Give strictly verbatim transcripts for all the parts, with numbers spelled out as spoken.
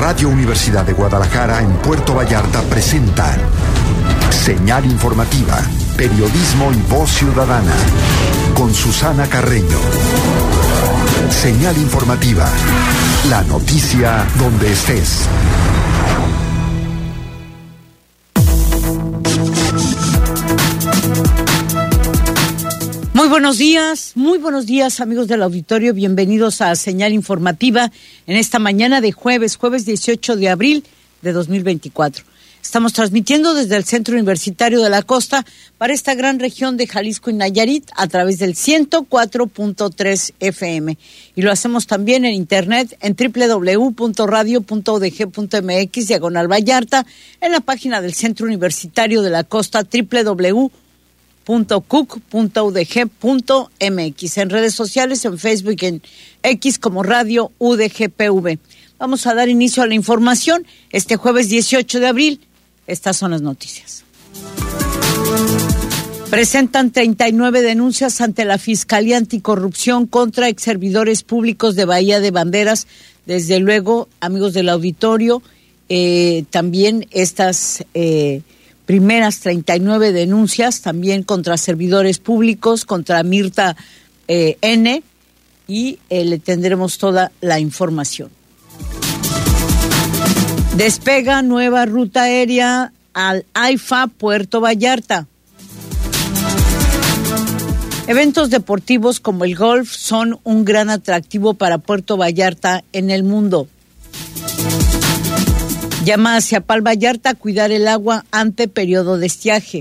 Radio Universidad de Guadalajara en Puerto Vallarta presentan Señal Informativa, periodismo y voz ciudadana, con Susana Carreño. Señal Informativa, la noticia donde estés. Muy buenos días, muy buenos días amigos del auditorio, bienvenidos a Señal Informativa en esta mañana de jueves, jueves dieciocho de abril de dos mil veinticuatro. Estamos transmitiendo desde el Centro Universitario de la Costa para esta gran región de Jalisco y Nayarit a través del ciento cuatro punto tres F M. Y lo hacemos también en internet en doble u doble u doble u punto radio punto u d g punto m x, diagonal Vallarta, en la página del Centro Universitario de la Costa, doble u doble u doble u punto c u c punto u d g punto m x, en redes sociales, en Facebook, en X como Radio U D G P V. Vamos a dar inicio a la información este jueves dieciocho de abril. Estas son las noticias. Presentan treinta y nueve denuncias ante la Fiscalía Anticorrupción contra exservidores públicos de Bahía de Banderas. Desde luego, amigos del auditorio, eh, también estas eh, primeras treinta y nueve denuncias también contra servidores públicos, contra Mirta eh, N, y eh, le tendremos toda la información. Despega nueva ruta aérea al AIFA Puerto Vallarta. Eventos deportivos como el golf son un gran atractivo para Puerto Vallarta en el mundo. Llama a Ciapal Vallarta a cuidar el agua ante periodo de estiaje.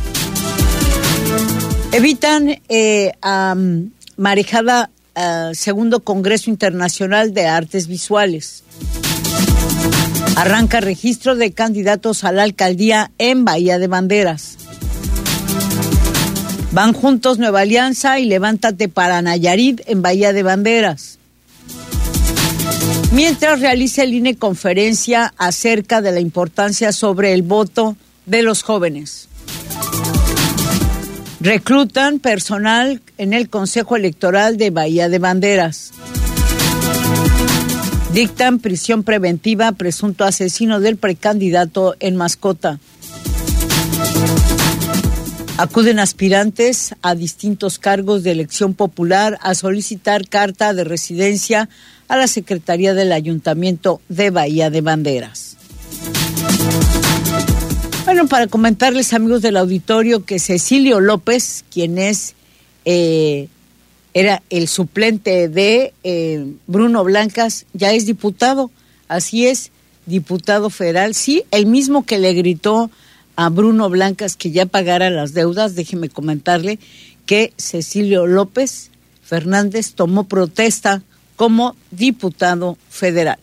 Evitan eh, um, marejada uh, segundo Congreso Internacional de Artes Visuales. Arranca registro de candidatos a la alcaldía en Bahía de Banderas. Van juntos Nueva Alianza y Levántate para Nayarit en Bahía de Banderas. Mientras realiza el I N E conferencia acerca de la importancia sobre el voto de los jóvenes. Reclutan personal en el Consejo Electoral de Bahía de Banderas. Dictan prisión preventiva a presunto asesino del precandidato en Mascota. Acuden aspirantes a distintos cargos de elección popular a solicitar carta de residencia a la Secretaría del Ayuntamiento de Bahía de Banderas. Bueno, para comentarles, amigos del auditorio, que Cecilio López, quien es eh, era el suplente de eh, Bruno Blancas, ya es diputado. Así es, diputado federal. Sí, el mismo que le gritó a Bruno Blancas que ya pagara las deudas. Déjeme comentarle que Cecilio López Fernández tomó protesta como diputado federal.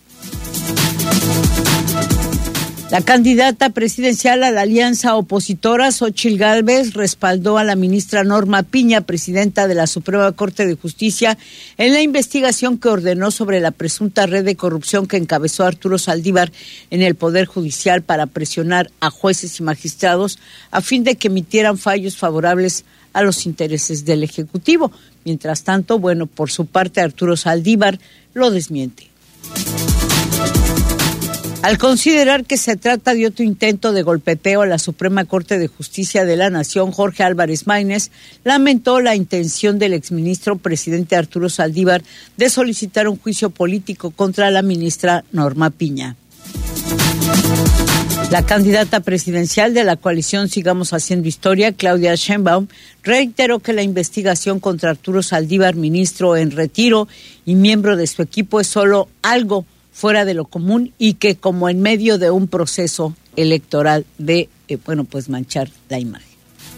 La candidata presidencial a la alianza opositora, Xóchitl Gálvez, respaldó a la ministra Norma Piña, presidenta de la Suprema Corte de Justicia, en la investigación que ordenó sobre la presunta red de corrupción que encabezó Arturo Saldívar en el Poder Judicial para presionar a jueces y magistrados a fin de que emitieran fallos favorables a los intereses del Ejecutivo. Mientras tanto, bueno, por su parte, Arturo Saldívar lo desmiente. Al considerar que se trata de otro intento de golpeteo a la Suprema Corte de Justicia de la Nación, Jorge Álvarez Maínez lamentó la intención del exministro presidente Arturo Saldívar de solicitar un juicio político contra la ministra Norma Piña. La candidata presidencial de la coalición Sigamos Haciendo Historia, Claudia Sheinbaum, reiteró que la investigación contra Arturo Saldívar, ministro en retiro y miembro de su equipo, es solo algo fuera de lo común y que como en medio de un proceso electoral de, eh, bueno, pues manchar la imagen.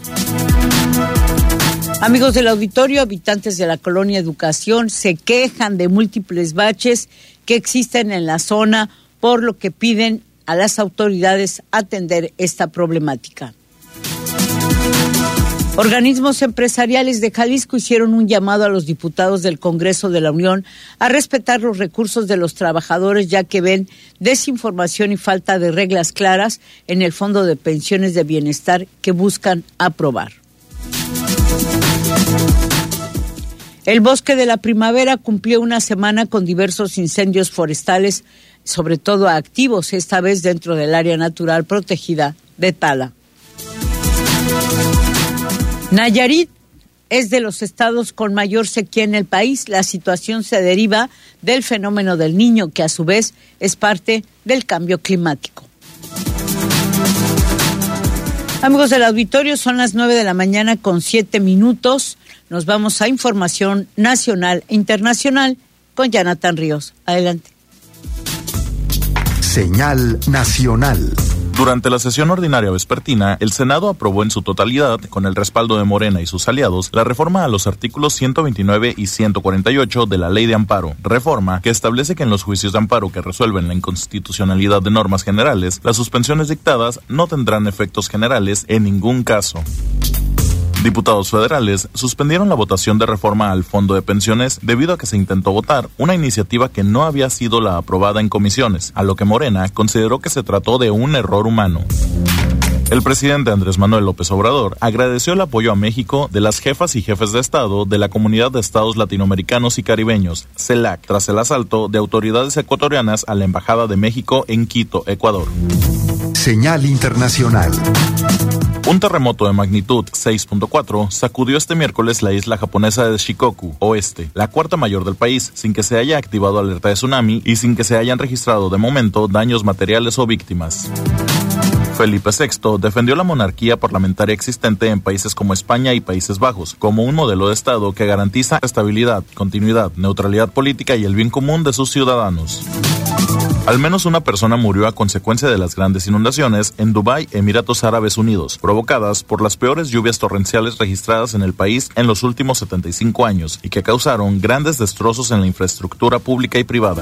Amigos del auditorio, habitantes de la colonia Educación se quejan de múltiples baches que existen en la zona, por lo que piden a las autoridades atender esta problemática. Organismos empresariales de Jalisco hicieron un llamado a los diputados del Congreso de la Unión a respetar los recursos de los trabajadores, ya que ven desinformación y falta de reglas claras en el Fondo de Pensiones de Bienestar que buscan aprobar. El Bosque de la Primavera cumplió una semana con diversos incendios forestales, sobre todo activos, esta vez dentro del área natural protegida de Tala. Nayarit es de los estados con mayor sequía en el país. La situación se deriva del fenómeno del Niño, que a su vez es parte del cambio climático. Amigos del auditorio, son las nueve de la mañana con siete minutos. Nos vamos a información nacional e internacional con Jonathan Ríos. Adelante. Señal nacional. Durante la sesión ordinaria vespertina, el Senado aprobó en su totalidad, con el respaldo de Morena y sus aliados, la reforma a los artículos ciento veintinueve y ciento cuarenta y ocho de la Ley de Amparo, reforma que establece que en los juicios de amparo que resuelven la inconstitucionalidad de normas generales, las suspensiones dictadas no tendrán efectos generales en ningún caso. Diputados federales suspendieron la votación de reforma al Fondo de Pensiones debido a que se intentó votar una iniciativa que no había sido la aprobada en comisiones, a lo que Morena consideró que se trató de un error humano. El presidente Andrés Manuel López Obrador agradeció el apoyo a México de las jefas y jefes de Estado de la Comunidad de Estados Latinoamericanos y Caribeños, CELAC, tras el asalto de autoridades ecuatorianas a la Embajada de México en Quito, Ecuador. Señal internacional. Un terremoto de magnitud seis punto cuatro sacudió este miércoles la isla japonesa de Shikoku, oeste, la cuarta mayor del país, sin que se haya activado alerta de tsunami y sin que se hayan registrado de momento daños materiales o víctimas. Felipe sexto defendió la monarquía parlamentaria existente en países como España y Países Bajos, como un modelo de Estado que garantiza estabilidad, continuidad, neutralidad política y el bien común de sus ciudadanos. Al menos una persona murió a consecuencia de las grandes inundaciones en Dubái, Emiratos Árabes Unidos, provocadas por las peores lluvias torrenciales registradas en el país en los últimos setenta y cinco años y que causaron grandes destrozos en la infraestructura pública y privada.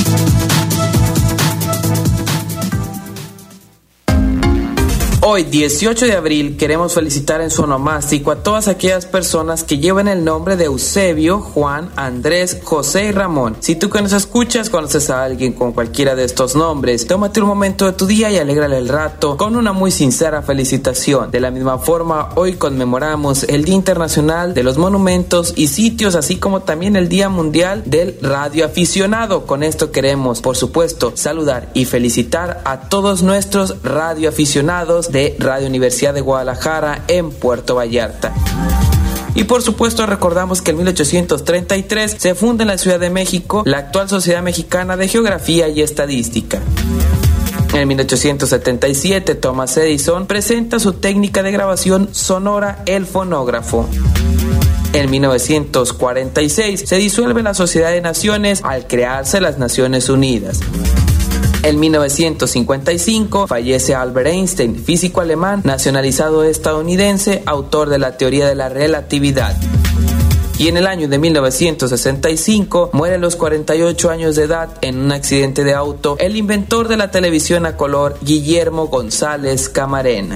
Hoy, dieciocho de abril, queremos felicitar en su onomástico a todas aquellas personas que llevan el nombre de Eusebio, Juan, Andrés, José y Ramón. Si tú que nos escuchas conoces a alguien con cualquiera de estos nombres, tómate un momento de tu día y alégrale el rato con una muy sincera felicitación. De la misma forma, hoy conmemoramos el Día Internacional de los Monumentos y Sitios, así como también el Día Mundial del Radioaficionado. Con esto queremos, por supuesto, saludar y felicitar a todos nuestros radioaficionados de Radio Universidad de Guadalajara en Puerto Vallarta. Y por supuesto recordamos que en mil ochocientos treinta y tres se funda en la Ciudad de México la actual Sociedad Mexicana de Geografía y Estadística. En mil ochocientos setenta y siete Thomas Edison presenta su técnica de grabación sonora, el fonógrafo. En mil novecientos cuarenta y seis se disuelve la Sociedad de Naciones al crearse las Naciones Unidas. En mil novecientos cincuenta y cinco fallece Albert Einstein, físico alemán, nacionalizado estadounidense, autor de la teoría de la relatividad. Y en el año de mil novecientos sesenta y cinco muere a los cuarenta y ocho años de edad en un accidente de auto el inventor de la televisión a color, Guillermo González Camarena.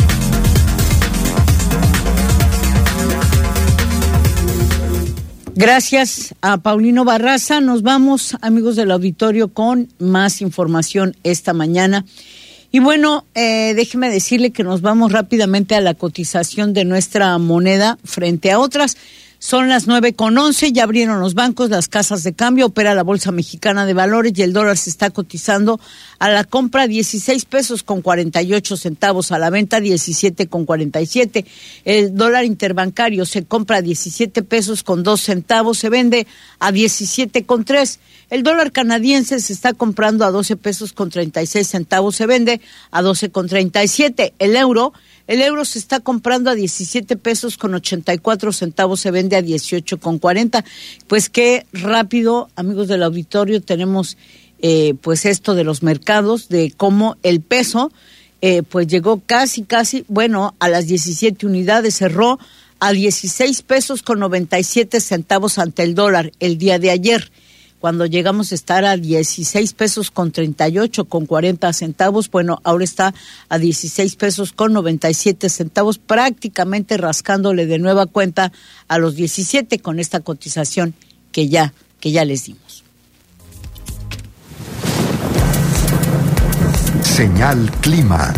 Gracias a Paulino Barraza. Nos vamos, amigos del auditorio, con más información esta mañana. Y bueno, eh, déjeme decirle que nos vamos rápidamente a la cotización de nuestra moneda frente a otras. Son las nueve con once, ya abrieron los bancos, las casas de cambio, opera la Bolsa Mexicana de Valores y el dólar se está cotizando a la compra dieciséis pesos con cuarenta y ocho centavos, a la venta diecisiete con cuarenta y siete. El dólar interbancario se compra a diecisiete pesos con dos centavos, se vende a diecisiete con tres. El dólar canadiense se está comprando a doce pesos con treinta y seis centavos, se vende a doce con treinta y siete. El euro El euro se está comprando a diecisiete pesos con ochenta y cuatro centavos, se vende a dieciocho con cuarenta. Pues qué rápido, amigos del auditorio, tenemos eh, pues esto de los mercados, de cómo el peso eh, pues llegó casi, casi, bueno, a las diecisiete unidades, cerró a dieciséis pesos con noventa y siete centavos ante el dólar el día de ayer. Cuando llegamos a estar a dieciséis pesos con treinta y ocho con cuarenta centavos, bueno, ahora está a dieciséis pesos con noventa y siete centavos, prácticamente rascándole de nueva cuenta a los diecisiete con esta cotización que ya, que ya les dimos. Señal Clima.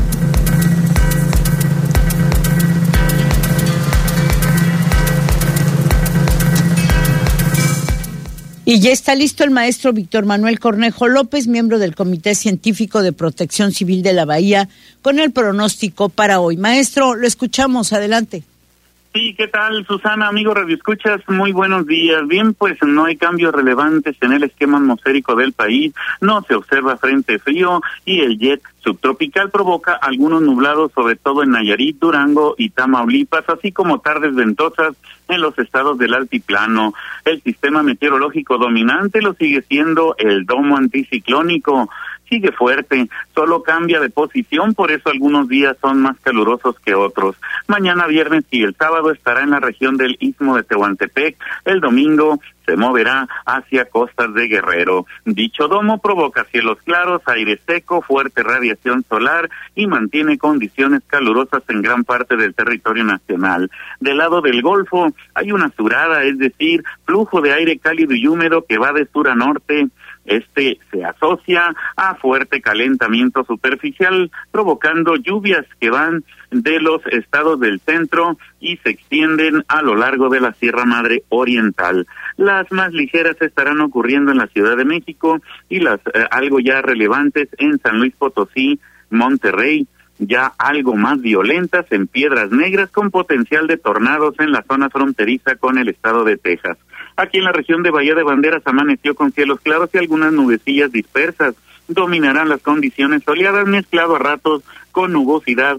Y ya está listo el maestro Víctor Manuel Cornejo López, miembro del Comité Científico de Protección Civil de la Bahía, con el pronóstico para hoy. Maestro, lo escuchamos, adelante. Sí, ¿qué tal, Susana? Amigo Radio Escuchas, muy buenos días. Bien, pues no hay cambios relevantes en el esquema atmosférico del país, no se observa frente frío y el jet subtropical provoca algunos nublados, sobre todo en Nayarit, Durango y Tamaulipas, así como tardes ventosas en los estados del altiplano. El sistema meteorológico dominante lo sigue siendo el domo anticiclónico. Sigue fuerte, solo cambia de posición, por eso algunos días son más calurosos que otros. Mañana viernes y el sábado estará en la región del Istmo de Tehuantepec, el domingo se moverá hacia costas de Guerrero. Dicho domo provoca cielos claros, aire seco, fuerte radiación solar y mantiene condiciones calurosas en gran parte del territorio nacional. Del lado del Golfo hay una surada, es decir, flujo de aire cálido y húmedo que va de sur a norte. Este se asocia a fuerte calentamiento superficial, provocando lluvias que van de los estados del centro y se extienden a lo largo de la Sierra Madre Oriental. Las más ligeras estarán ocurriendo en la Ciudad de México y las eh, algo ya relevantes en San Luis Potosí, Monterrey, ya algo más violentas en Piedras Negras, con potencial de tornados en la zona fronteriza con el estado de Texas. Aquí en la región de Bahía de Banderas amaneció con cielos claros y algunas nubecillas dispersas. Dominarán las condiciones soleadas, mezclado a ratos con nubosidad,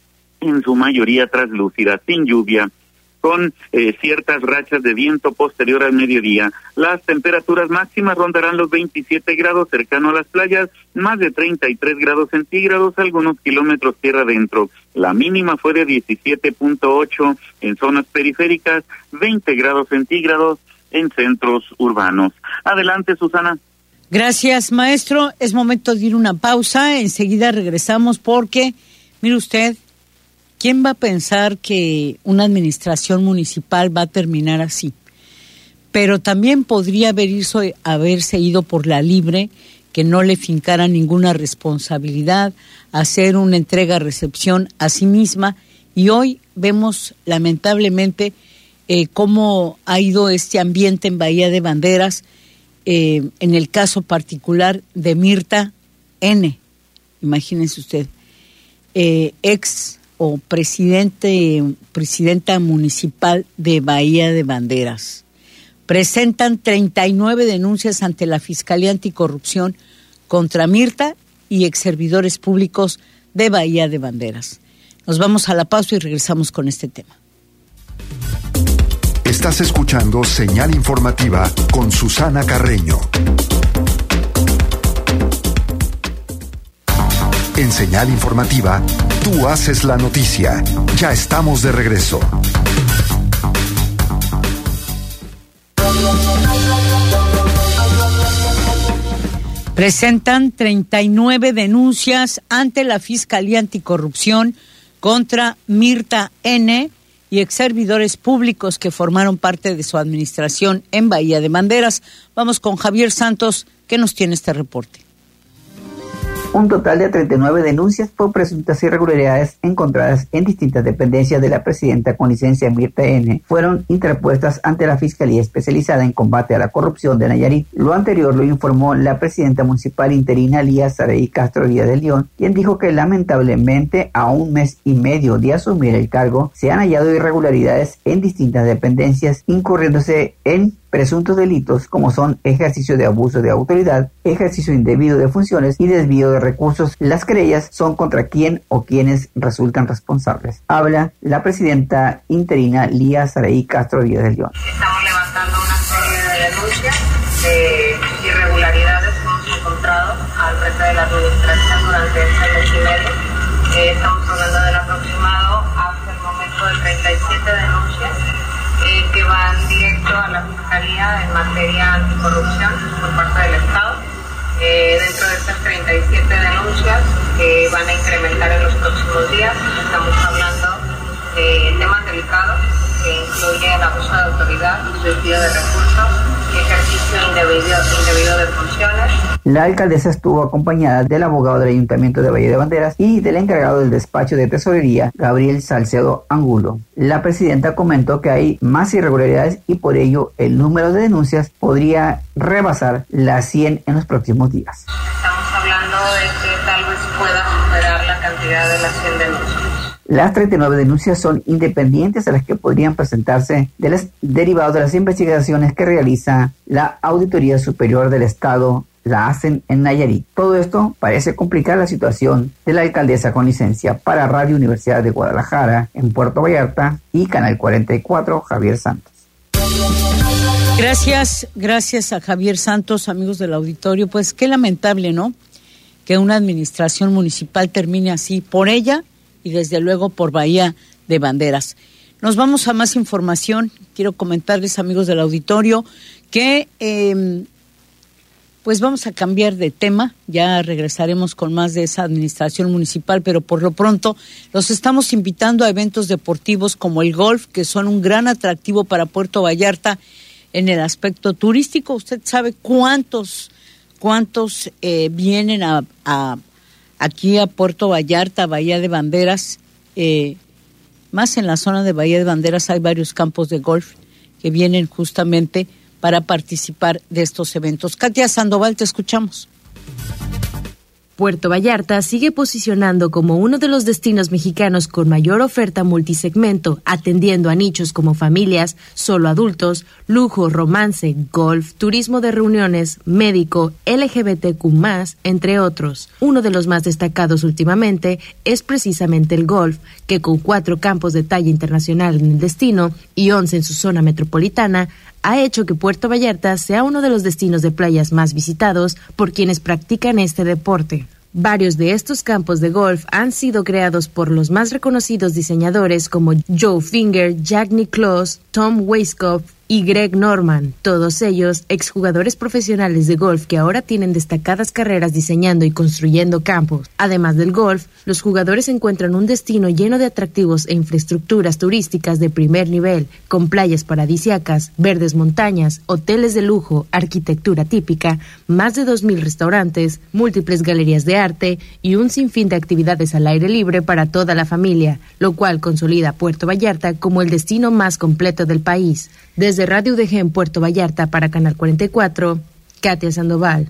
en su mayoría traslúcida, sin lluvia, con eh, ciertas rachas de viento posterior al mediodía. Las temperaturas máximas rondarán los veintisiete grados cercano a las playas, más de treinta y tres grados centígrados, algunos kilómetros tierra adentro. La mínima fue de diecisiete punto ocho en zonas periféricas, veinte grados centígrados en centros urbanos. Adelante, Susana. Gracias, maestro. Es momento de ir a una pausa. Enseguida regresamos porque, mire usted, ¿quién va a pensar que una administración municipal va a terminar así? Pero también podría haber ido, haberse ido por la libre, que no le fincara ninguna responsabilidad, hacer una entrega-recepción a sí misma. Y hoy vemos, lamentablemente, eh, cómo ha ido este ambiente en Bahía de Banderas, eh, en el caso particular de Mirta N. Imagínense usted, eh, ex o presidente, presidenta municipal de Bahía de Banderas. Presentan treinta y nueve denuncias ante la Fiscalía Anticorrupción contra Mirta y exservidores públicos de Bahía de Banderas. Nos vamos a la pausa y regresamos con este tema. Estás escuchando Señal Informativa con Susana Carreño. En Señal Informativa, tú haces la noticia. Ya estamos de regreso. Presentan treinta y nueve denuncias ante la Fiscalía Anticorrupción contra Mirta N. y exservidores públicos que formaron parte de su administración en Bahía de Banderas. Vamos con Javier Santos, que nos tiene este reporte. Un total de treinta y nueve denuncias por presuntas irregularidades encontradas en distintas dependencias de la presidenta con licencia Mirta N. fueron interpuestas ante la Fiscalía Especializada en Combate a la Corrupción de Nayarit. Lo anterior lo informó la presidenta municipal interina Lía Saraí Castro Díaz de León, quien dijo que lamentablemente a un mes y medio de asumir el cargo se han hallado irregularidades en distintas dependencias, incurriéndose en presuntos delitos como son ejercicio de abuso de autoridad, ejercicio indebido de funciones y desvío de recursos. Las querellas son contra quien o quienes resultan responsables. Habla la presidenta interina Lía Saraí Castro Díaz de León. Estamos levantando una serie de denuncias de irregularidades que hemos encontrado al frente de la administración durante este mes y medio. Eh, estamos hablando del aproximado hasta el momento de treinta y siete denuncias Eh, que van directo a la Fiscalía en materia anticorrupción por parte del Estado. Eh, dentro de estas treinta y siete denuncias que van a incrementar en los próximos días, estamos hablando de temas delicados que incluyen abuso de autoridad, desvío de recursos, ejercicio indebido, indebido de funciones. La alcaldesa estuvo acompañada del abogado del Ayuntamiento de Valle de Banderas y del encargado del despacho de tesorería, Gabriel Salcedo Angulo. La presidenta comentó que hay más irregularidades y por ello el número de denuncias podría rebasar las cien en los próximos días. Estamos hablando de que tal vez pueda superar la cantidad de las cien denuncias. Las treinta y nueve denuncias son independientes a las que podrían presentarse de los derivados de las investigaciones que realiza la Auditoría Superior del Estado, la hacen en Nayarit. Todo esto parece complicar la situación de la alcaldesa con licencia. Para Radio Universidad de Guadalajara, en Puerto Vallarta, y Canal cuarenta y cuatro, Javier Santos. Gracias, gracias a Javier Santos, amigos del auditorio. Pues qué lamentable, ¿no?, que una administración municipal termine así, por ella y desde luego por Bahía de Banderas. Nos vamos a más información. Quiero comentarles, amigos del auditorio, que eh, pues vamos a cambiar de tema. Ya regresaremos con más de esa administración municipal, pero por lo pronto los estamos invitando a eventos deportivos como el golf, que son un gran atractivo para Puerto Vallarta en el aspecto turístico. Usted sabe cuántos, cuántos eh, vienen a, a aquí a Puerto Vallarta, Bahía de Banderas. Eh, más en la zona de Bahía de Banderas hay varios campos de golf que vienen justamente para participar de estos eventos. Katia Sandoval, te escuchamos. Puerto Vallarta sigue posicionando como uno de los destinos mexicanos con mayor oferta multisegmento, atendiendo a nichos como familias, solo adultos, lujo, romance, golf, turismo de reuniones, médico, L G B T Q más, entre otros. Uno de los más destacados últimamente es precisamente el golf, que con cuatro campos de talla internacional en el destino y once en su zona metropolitana, ha hecho que Puerto Vallarta sea uno de los destinos de playas más visitados por quienes practican este deporte. Varios de estos campos de golf han sido creados por los más reconocidos diseñadores como Joe Finger, Jack Nicklaus, Tom Weiskopf y Greg Norman, todos ellos exjugadores profesionales de golf que ahora tienen destacadas carreras diseñando y construyendo campos. Además del golf, los jugadores encuentran un destino lleno de atractivos e infraestructuras turísticas de primer nivel, con playas paradisíacas, verdes montañas, hoteles de lujo, arquitectura típica, más de dos mil restaurantes, múltiples galerías de arte y un sinfín de actividades al aire libre para toda la familia, lo cual consolida a Puerto Vallarta como el destino más completo del país. Desde Radio U D G en Puerto Vallarta para Canal cuarenta y cuatro, Katia Sandoval.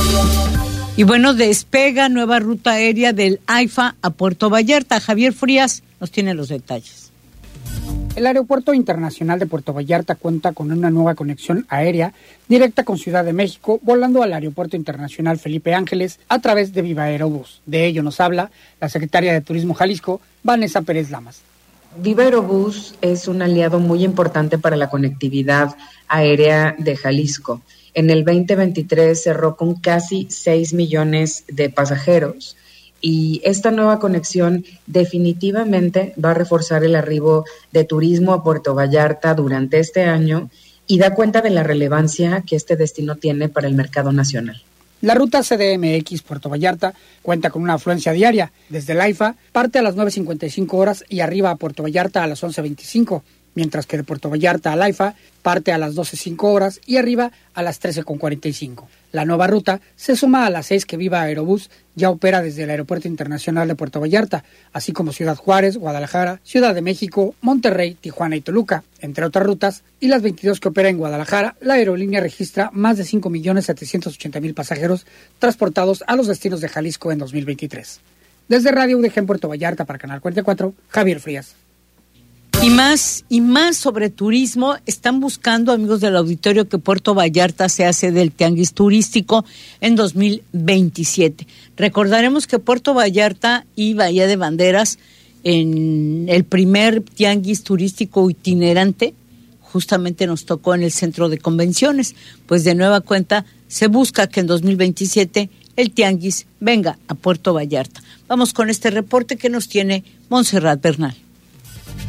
Y bueno, despega nueva ruta aérea del AIFA a Puerto Vallarta. Javier Frías nos tiene los detalles. El Aeropuerto Internacional de Puerto Vallarta cuenta con una nueva conexión aérea directa con Ciudad de México, volando al Aeropuerto Internacional Felipe Ángeles a través de Viva Aerobús. De ello nos habla la secretaria de Turismo Jalisco, Vanessa Pérez Lamas. Viva Aerobús es un aliado muy importante para la conectividad aérea de Jalisco. En el veinte veintitrés cerró con casi seis millones de pasajeros y esta nueva conexión definitivamente va a reforzar el arribo de turismo a Puerto Vallarta durante este año y da cuenta de la relevancia que este destino tiene para el mercado nacional. La ruta C D M X Puerto Vallarta cuenta con una afluencia diaria. Desde el AIFA parte a las nueve cincuenta y cinco horas y arriba a Puerto Vallarta a las once veinticinco, mientras que de Puerto Vallarta al AIFA parte a las doce cinco horas y arriba a las trece cuarenta y cinco. La nueva ruta se suma a las seis que Viva Aerobús ya opera desde el Aeropuerto Internacional de Puerto Vallarta, así como Ciudad Juárez, Guadalajara, Ciudad de México, Monterrey, Tijuana y Toluca, entre otras rutas, y las veintidós que opera en Guadalajara. La aerolínea registra más de cinco millones setecientos ochenta mil pasajeros transportados a los destinos de Jalisco en dos mil veintitrés. Desde Radio U D G en Puerto Vallarta para Canal cuarenta y cuatro, Javier Frías. Y más, y más sobre turismo, están buscando, amigos del auditorio, que Puerto Vallarta sea sede del Tianguis Turístico en dos mil veintisiete. Recordaremos que Puerto Vallarta y Bahía de Banderas, en el primer Tianguis Turístico itinerante, justamente nos tocó en el Centro de Convenciones. Pues de nueva cuenta, se busca que en dos mil veintisiete el Tianguis venga a Puerto Vallarta. Vamos con este reporte que nos tiene Montserrat Bernal.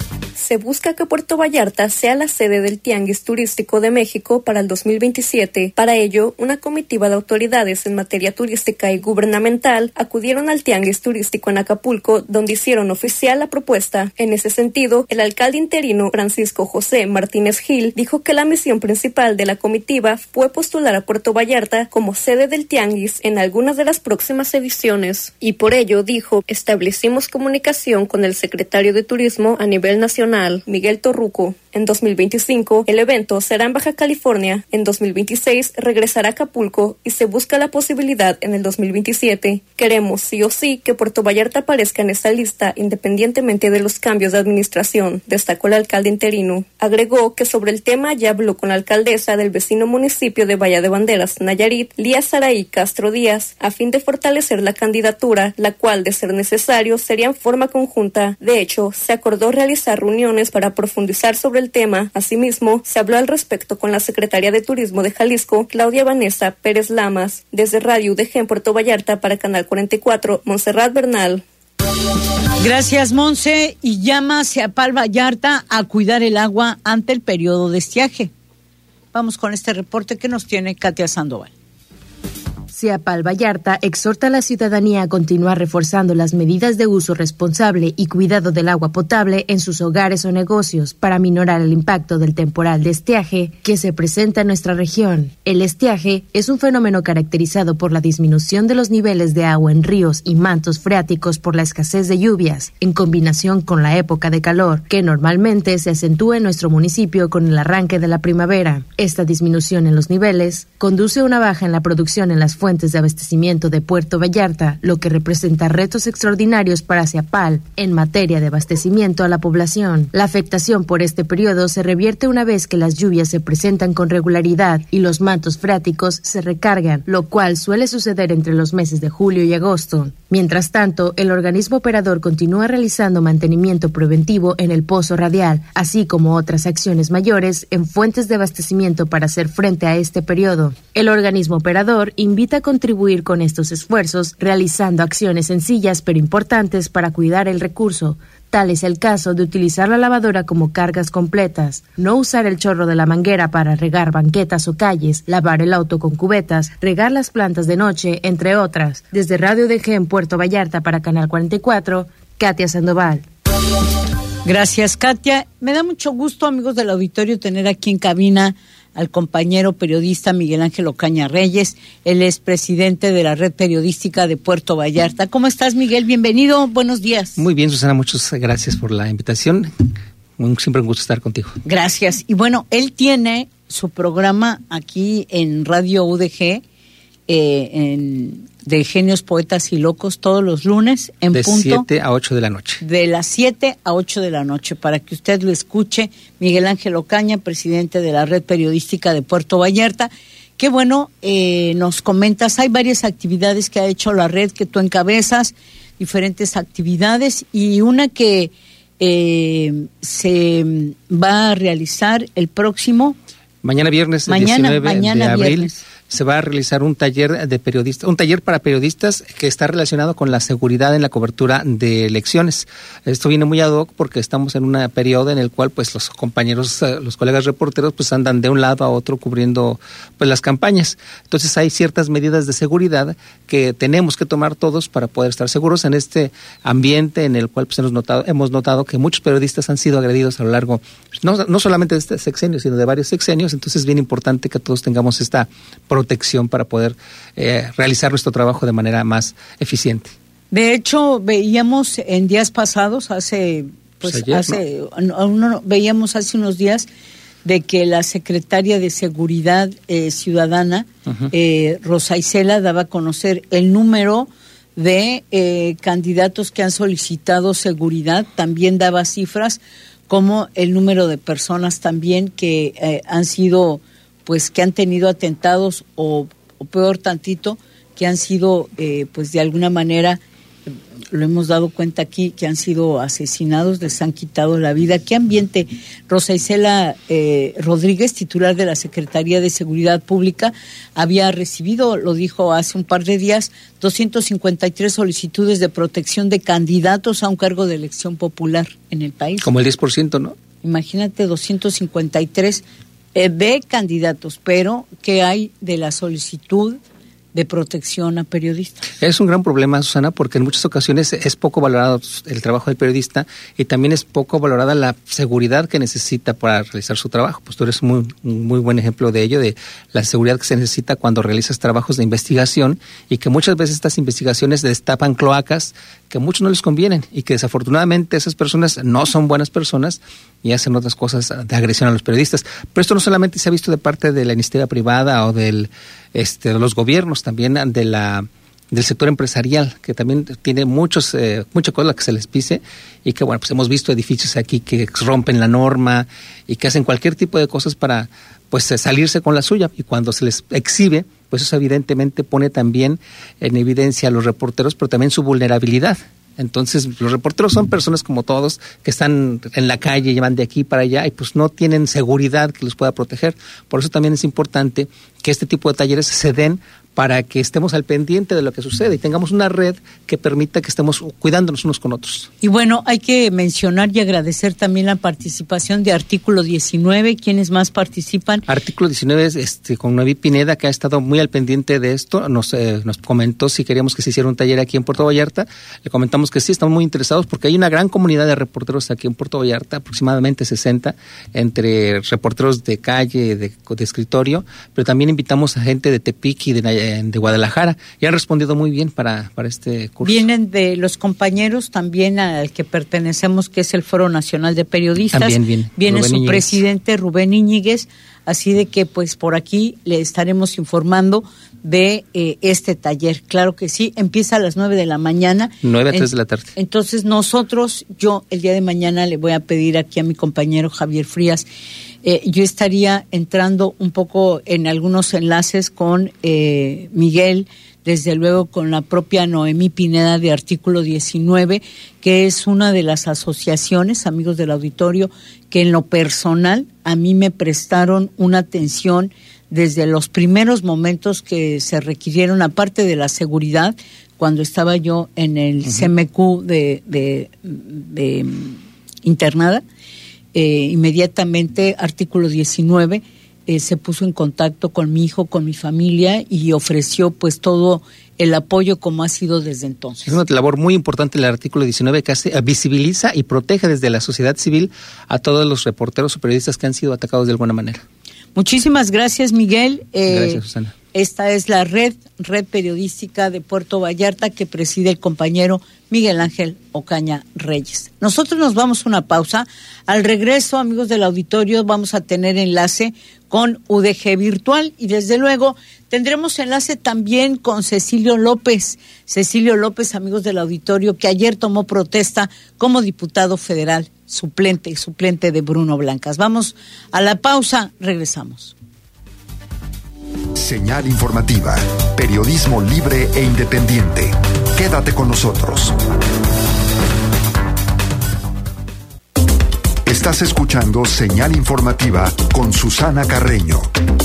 se busca que Puerto Vallarta sea la sede del Tianguis Turístico de México para el dos mil veintisiete. Para ello, una comitiva de autoridades en materia turística y gubernamental acudieron al Tianguis Turístico en Acapulco, donde hicieron oficial la propuesta. En ese sentido, el alcalde interino Francisco José Martínez Gil dijo que la misión principal de la comitiva fue postular a Puerto Vallarta como sede del Tianguis en algunas de las próximas ediciones. Y por ello, dijo, establecimos comunicación con el secretario de Turismo a nivel nacional, Miguel Torruco. En dos mil veinticinco, el evento será en Baja California. En dos mil veintiséis, regresará a Acapulco y se busca la posibilidad en el dos mil veintisiete. Queremos sí o sí que Puerto Vallarta aparezca en esta lista independientemente de los cambios de administración, destacó el alcalde interino. Agregó que sobre el tema ya habló con la alcaldesa del vecino municipio de Bahía de Banderas, Nayarit, Lía Saraí Castro Díaz, a fin de fortalecer la candidatura, la cual, de ser necesario, sería en forma conjunta. De hecho, se acordó realizar reuniones para profundizar sobre el tema. Asimismo, se habló al respecto con la secretaria de Turismo de Jalisco, Claudia Vanessa Pérez Lamas. Desde Radio U D G en Puerto Vallarta para Canal cuarenta y cuatro, Montserrat Bernal. Gracias, Monse. Y llama a Ciapal Vallarta a cuidar el agua ante el periodo de estiaje. Vamos con este reporte que nos tiene Katia Sandoval. Ciapal Vallarta exhorta a la ciudadanía a continuar reforzando las medidas de uso responsable y cuidado del agua potable en sus hogares o negocios para minorar el impacto del temporal de estiaje que se presenta en nuestra región. El estiaje es un fenómeno caracterizado por la disminución de los niveles de agua en ríos y mantos freáticos por la escasez de lluvias, en combinación con la época de calor, que normalmente se acentúa en nuestro municipio con el arranque de la primavera. Esta disminución en los niveles conduce a una baja en la producción en las fuentes fuentes de abastecimiento de Puerto Vallarta, lo que representa retos extraordinarios para Ciapal en materia de abastecimiento a la población. La afectación por este periodo se revierte una vez que las lluvias se presentan con regularidad y los mantos freáticos se recargan, lo cual suele suceder entre los meses de julio y agosto. Mientras tanto, el organismo operador continúa realizando mantenimiento preventivo en el pozo radial, así como otras acciones mayores en fuentes de abastecimiento para hacer frente a este periodo. El organismo operador invita a contribuir con estos esfuerzos, realizando acciones sencillas pero importantes para cuidar el recurso. Tal es el caso de utilizar la lavadora como cargas completas, no usar el chorro de la manguera para regar banquetas o calles, lavar el auto con cubetas, regar las plantas de noche, entre otras. Desde Radio U D G en Puerto Vallarta para Canal cuarenta y cuatro, Katia Sandoval. Gracias, Katia. Me da mucho gusto, amigos del auditorio, tener aquí en cabina al compañero periodista Miguel Ángel Ocaña Reyes. Él es presidente de la Red Periodística de Puerto Vallarta. ¿Cómo estás, Miguel? Bienvenido, buenos días. Muy bien, Susana, muchas gracias por la invitación. Siempre un gusto estar contigo. Gracias. Y bueno, él tiene su programa aquí en Radio U D G, eh, en, de Genios, Poetas y Locos, todos los lunes en de punto. De siete a ocho de la noche. De las siete a ocho de la noche, para que usted lo escuche. Miguel Ángel Ocaña, presidente de la Red Periodística de Puerto Vallarta. Qué bueno, eh, nos comentas, hay varias actividades que ha hecho la red que tú encabezas, diferentes actividades, y una que eh, se va a realizar el próximo... Mañana viernes, mañana, diecinueve mañana de abril. Viernes. Se va a realizar un taller de periodistas, un taller para periodistas que está relacionado con la seguridad en la cobertura de elecciones. Esto viene muy ad hoc porque estamos en un periodo en el cual pues los compañeros, los colegas reporteros pues andan de un lado a otro cubriendo pues las campañas. Entonces hay ciertas medidas de seguridad que tenemos que tomar todos para poder estar seguros en este ambiente en el cual pues hemos notado, hemos notado que muchos periodistas han sido agredidos a lo largo, no, no solamente de este sexenio, sino de varios sexenios. Entonces es bien importante que todos tengamos esta protección para poder eh, realizar nuestro trabajo de manera más eficiente. De hecho, veíamos en días pasados, hace, pues, pues ayer, hace, ¿no? No, no, veíamos hace unos días de que la secretaria de Seguridad eh, Ciudadana, uh-huh. eh, Rosa Isela, daba a conocer el número de eh, candidatos que han solicitado seguridad, también daba cifras como el número de personas también que eh, han sido, pues que han tenido atentados o, o peor tantito, que han sido, eh, pues de alguna manera lo hemos dado cuenta aquí, que han sido asesinados, les han quitado la vida. ¿Qué ambiente? Rosa Isela eh, Rodríguez, titular de la Secretaría de Seguridad Pública, había recibido, lo dijo hace un par de días, doscientas cincuenta y tres solicitudes de protección de candidatos a un cargo de elección popular en el país. Como el diez por ciento, ¿no? Imagínate, doscientas cincuenta y tres eh, de candidatos, pero ¿qué hay de la solicitud de protección a periodistas? Es un gran problema, Susana, porque en muchas ocasiones es poco valorado el trabajo del periodista y también es poco valorada la seguridad que necesita para realizar su trabajo. Pues tú eres muy, muy buen ejemplo de ello, de la seguridad que se necesita cuando realizas trabajos de investigación y que muchas veces estas investigaciones destapan cloacas que a muchos no les convienen y que desafortunadamente esas personas no son buenas personas y hacen otras cosas de agresión a los periodistas. Pero esto no solamente se ha visto de parte de la iniciativa privada o del, este, de los gobiernos, también de la del sector empresarial, que también tiene muchos eh, mucha cosa que se les pise y que, bueno, pues hemos visto edificios aquí que rompen la norma y que hacen cualquier tipo de cosas para, pues, salirse con la suya, y cuando se les exhibe, pues eso evidentemente pone también en evidencia a los reporteros, pero también su vulnerabilidad. Entonces, los reporteros son personas como todos, que están en la calle, llevan de aquí para allá y pues no tienen seguridad que los pueda proteger. Por eso también es importante que este tipo de talleres se den para que estemos al pendiente de lo que sucede y tengamos una red que permita que estemos cuidándonos unos con otros. Y bueno, hay que mencionar y agradecer también la participación de Artículo diecinueve. ¿Quiénes más participan? Artículo diecinueve es este, con Noemí Pineda, que ha estado muy al pendiente de esto. Nos, eh, nos comentó si queríamos que se hiciera un taller aquí en Puerto Vallarta. Le comentamos que sí, estamos muy interesados porque hay una gran comunidad de reporteros aquí en Puerto Vallarta, aproximadamente sesenta, entre reporteros de calle, de, de escritorio, pero también invitamos a gente de Tepic y de Nayarit, de Guadalajara, y han respondido muy bien para, para este curso. Vienen de los compañeros también al que pertenecemos, que es el Foro Nacional de Periodistas. También viene. Viene Rubén su Iñiguez. presidente Rubén Iñiguez, así de que pues por aquí le estaremos informando de eh, este taller. Claro que sí, empieza a las nueve de la mañana. Nueve a tres de la tarde. Entonces nosotros, yo el día de mañana le voy a pedir aquí a mi compañero Javier Frías, eh, yo estaría entrando un poco en algunos enlaces con eh, Miguel, desde luego con la propia Noemí Pineda de Artículo diecinueve, que es una de las asociaciones, amigos del auditorio, que en lo personal a mí me prestaron una atención desde los primeros momentos que se requirieron, aparte de la seguridad, cuando estaba yo en el uh-huh. C M Q de, de, de, de internada, eh, inmediatamente Artículo diecinueve eh, se puso en contacto con mi hijo, con mi familia, y ofreció pues todo el apoyo como ha sido desde entonces. Es una labor muy importante el Artículo diecinueve, que hace, visibiliza y protege desde la sociedad civil a todos los reporteros o periodistas que han sido atacados de alguna manera. Muchísimas gracias, Miguel. Eh, gracias, Susana. Esta es la red, red periodística de Puerto Vallarta, que preside el compañero Miguel Ángel Ocaña Reyes. Nosotros nos vamos a una pausa. Al regreso, amigos del auditorio, vamos a tener enlace con U D G Virtual y desde luego tendremos enlace también con Cecilio López. Cecilio López, amigos del auditorio, que ayer tomó protesta como diputado federal suplente y suplente de Bruno Blancas. Vamos a la pausa, regresamos. Señal informativa, periodismo libre e independiente. Quédate con nosotros. Estás escuchando Señal Informativa con Susana Carreño.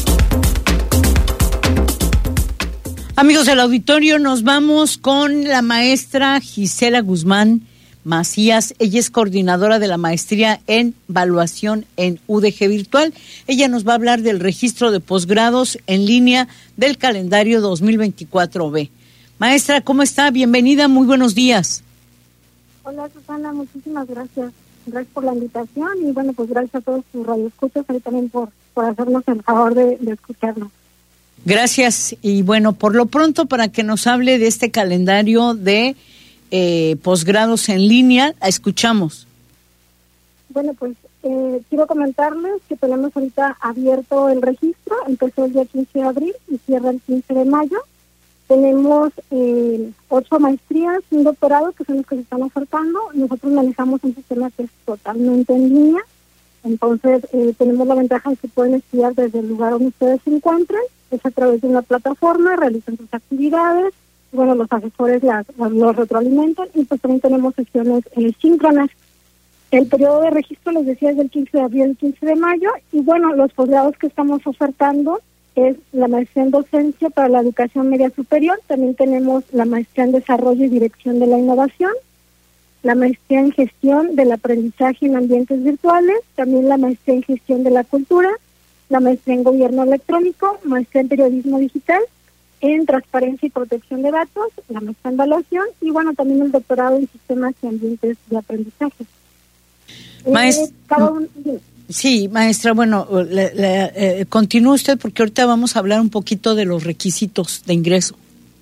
Amigos del auditorio, nos vamos con la maestra Gisela Guzmán Macías. Ella es coordinadora de la maestría en evaluación en U D G Virtual. Ella nos va a hablar del registro de posgrados en línea del calendario dos mil veinticuatro B. Maestra, ¿cómo está? Bienvenida, muy buenos días. Hola, Susana, muchísimas gracias. Gracias por la invitación y bueno, pues gracias a todos sus radioescuchas y también por, por hacernos el favor de, de escucharnos. Gracias, y bueno, por lo pronto, para que nos hable de este calendario de eh, posgrados en línea, la escuchamos. Bueno, pues eh, quiero comentarles que tenemos ahorita abierto el registro, empezó el día quince de abril y cierra el quince de mayo. Tenemos eh, ocho maestrías y un doctorado que son los que se están ofertando. Nosotros manejamos un sistema que es totalmente en línea, entonces eh, tenemos la ventaja de que pueden estudiar desde el lugar donde ustedes se encuentren, es a través de una plataforma, realizan sus actividades, bueno, los asesores las, los retroalimentan, y pues también tenemos sesiones eh, síncronas. El periodo de registro, les decía, es del quince de abril al quince de mayo, y bueno, los posgrados que estamos ofertando es la maestría en docencia para la educación media superior, también tenemos la maestría en desarrollo y dirección de la innovación, la maestría en gestión del aprendizaje en ambientes virtuales, también la maestría en gestión de la cultura, la maestría en gobierno electrónico, maestría en periodismo digital, en transparencia y protección de datos, la maestría en evaluación, y bueno, también el doctorado en sistemas y ambientes de aprendizaje. Maestra, eh, cada un, sí, maestra, bueno, le, le, eh, continúe usted porque ahorita vamos a hablar un poquito de los requisitos de ingreso.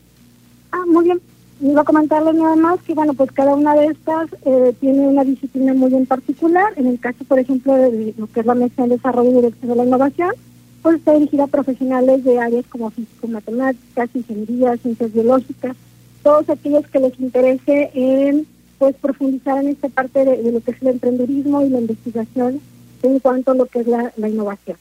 Ah, muy bien. Iba a comentarles nada más que, bueno, pues cada una de estas eh, tiene una disciplina muy en particular. En el caso, por ejemplo, de lo que es la maestría en desarrollo y dirección de la innovación, pues está dirigida a profesionales de áreas como físico, matemáticas, ingeniería, ciencias biológicas, todos aquellos que les interese en pues profundizar en esta parte de, de lo que es el emprendedurismo y la investigación en cuanto a lo que es la, la innovación.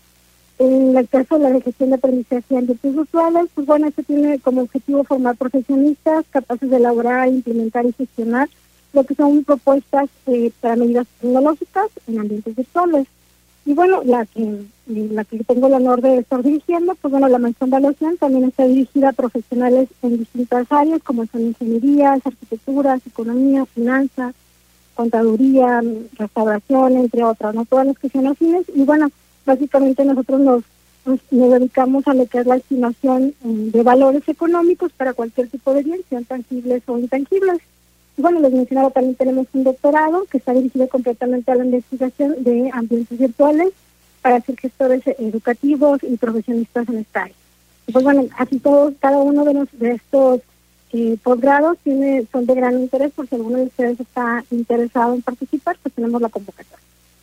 En el caso de la gestión de aprendizaje en ambientes usuales, pues bueno, esto tiene como objetivo formar profesionistas capaces de elaborar, implementar y gestionar lo que son propuestas eh, para medidas tecnológicas en ambientes virtuales. Y bueno, la que la que tengo el honor de estar dirigiendo, pues bueno, la maestría en evaluación también está dirigida a profesionales en distintas áreas, como son ingenierías, arquitecturas, economía, finanzas, contaduría, restauración, entre otras, no todas las que sean afines. Y bueno, básicamente nosotros nos, nos, nos dedicamos a lo que es la estimación um, de valores económicos para cualquier tipo de bien, sean tangibles o intangibles. Y bueno, les mencionaba, también tenemos un doctorado que está dirigido completamente a la investigación de ambientes virtuales para ser gestores educativos y profesionistas en esta área. Y pues bueno, así todos, cada uno de, los, de estos eh, posgrados tiene, son de gran interés, por si alguno de ustedes está interesado en participar, pues tenemos la convocatoria.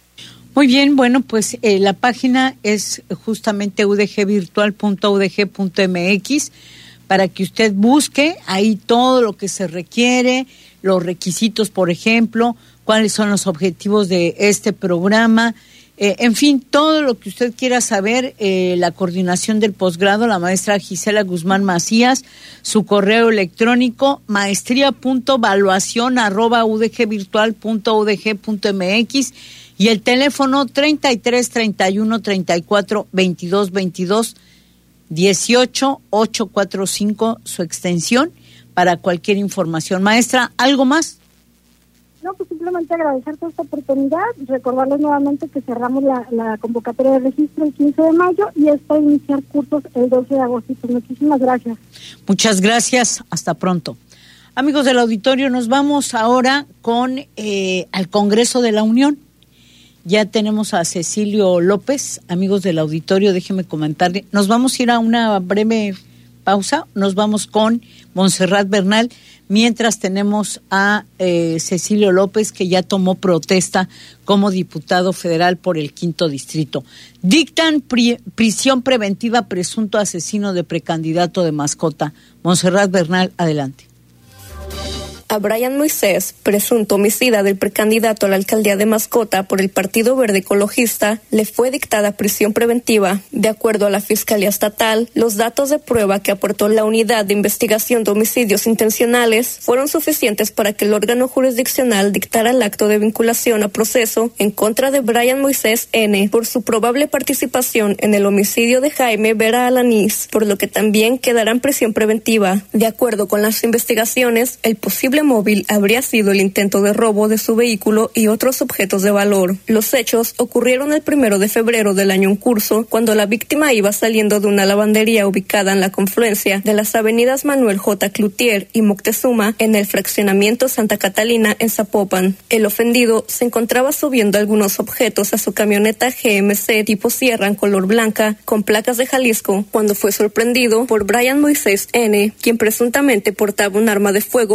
Muy bien, bueno, pues eh, la página es justamente u d g virtual punto u d g punto m x para que usted busque ahí todo lo que se requiere, los requisitos, por ejemplo, cuáles son los objetivos de este programa, eh, en fin, todo lo que usted quiera saber, eh, la coordinación del posgrado, la maestra Gisela Guzmán Macías, su correo electrónico maestría punto evaluación arroba u d g virtual punto u d g punto m x y el teléfono treinta y tres, treinta y uno, treinta y cuatro, veintidós, veintidós, dieciocho, ochocientos cuarenta y cinco, su extensión para cualquier información. Maestra, ¿algo más? No, pues simplemente agradecerte esta oportunidad, recordarles nuevamente que cerramos la, la convocatoria de registro el quince de mayo y es para iniciar cursos el doce de agosto. Muchísimas gracias. Muchas gracias, hasta pronto. Amigos del auditorio, nos vamos ahora con eh, al Congreso de la Unión. Ya tenemos a Cecilio López, amigos del auditorio, déjenme comentarle. Nos vamos a ir a una breve pausa, nos vamos con Montserrat Bernal, mientras tenemos a eh, Cecilio López, que ya tomó protesta como diputado federal por el quinto distrito. Dictan pri- prisión preventiva a presunto asesino de precandidato de Mascota. Montserrat Bernal, adelante. A Brian Moisés, presunto homicida del precandidato a la alcaldía de Mascota por el Partido Verde Ecologista, le fue dictada prisión preventiva. De acuerdo a la Fiscalía Estatal, los datos de prueba que aportó la Unidad de Investigación de Homicidios Intencionales fueron suficientes para que el órgano jurisdiccional dictara el acto de vinculación a proceso en contra de Brian Moisés N. por su probable participación en el homicidio de Jaime Vera Alanís, por lo que también quedará en prisión preventiva. De acuerdo con las investigaciones, el posible móvil habría sido el intento de robo de su vehículo y otros objetos de valor. Los hechos ocurrieron el primero de febrero del año en curso, cuando la víctima iba saliendo de una lavandería ubicada en la confluencia de las avenidas Manuel J. Cloutier y Moctezuma en el fraccionamiento Santa Catalina en Zapopan. El ofendido se encontraba subiendo algunos objetos a su camioneta G M C tipo Sierra en color blanca con placas de Jalisco, cuando fue sorprendido por Brian Moisés N., quien presuntamente portaba un arma de fuego con la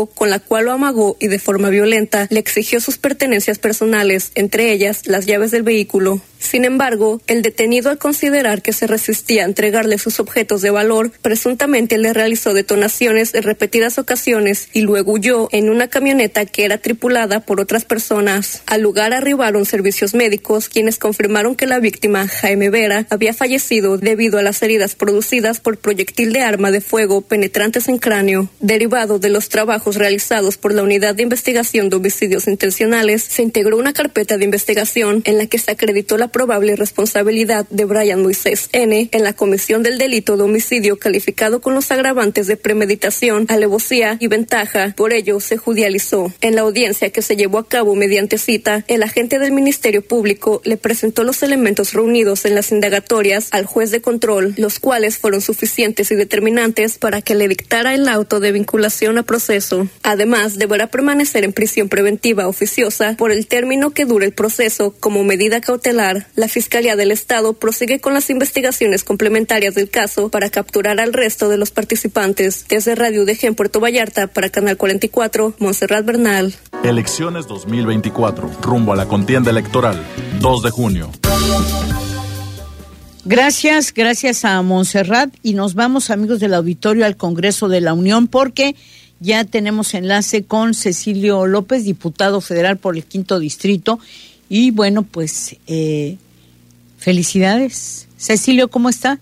cual lo amagó y de forma violenta le exigió sus pertenencias personales, entre ellas las llaves del vehículo. Sin embargo, el detenido, al considerar que se resistía a entregarle sus objetos de valor, presuntamente le realizó detonaciones en repetidas ocasiones y luego huyó en una camioneta que era tripulada por otras personas. Al lugar arribaron servicios médicos, quienes confirmaron que la víctima, Jaime Vera, había fallecido debido a las heridas producidas por proyectil de arma de fuego penetrantes en cráneo. Derivado de los trabajos realizados por la Unidad de Investigación de Homicidios Intencionales, se integró una carpeta de investigación en la que se acreditó la probable responsabilidad de Brian Moisés N. en la comisión del delito de homicidio calificado con los agravantes de premeditación, alevosía y ventaja. Por ello, se judicializó. En la audiencia, que se llevó a cabo mediante cita, el agente del Ministerio Público le presentó los elementos reunidos en las indagatorias al juez de control, los cuales fueron suficientes y determinantes para que le dictara el auto de vinculación a proceso. Además, deberá permanecer en prisión preventiva oficiosa por el término que dure el proceso como medida cautelar. La Fiscalía del Estado prosigue con las investigaciones complementarias del caso para capturar al resto de los participantes. Desde Radio U D G en Puerto Vallarta, para Canal cuarenta y cuatro, Montserrat Bernal. Elecciones dos mil veinticuatro, rumbo a la contienda electoral, dos de junio. Gracias, gracias a Montserrat, y nos vamos, amigos del auditorio, al Congreso de la Unión, porque ya tenemos enlace con Cecilio López, diputado federal por el quinto distrito. Y bueno, pues eh, felicidades. Cecilio, ¿cómo está?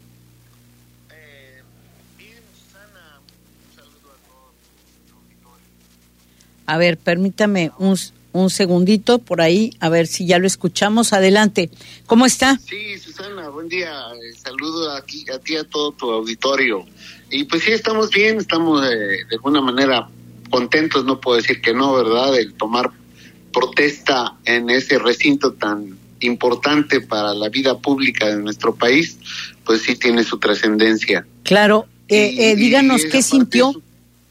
Eh, bien, Susana, un saludo a todos los auditores. A ver, permítame un, un segundito por ahí, a ver si ya lo escuchamos. Adelante. ¿Cómo está? Sí, Susana, buen día. Eh, saludo aquí a ti, a todo tu auditorio. Y pues sí, estamos bien, estamos eh, de alguna manera contentos, no puedo decir que no, ¿verdad? El tomar protesta en ese recinto tan importante para la vida pública de nuestro país, pues sí tiene su trascendencia. Claro, eh, y, eh, díganos qué sintió. Es,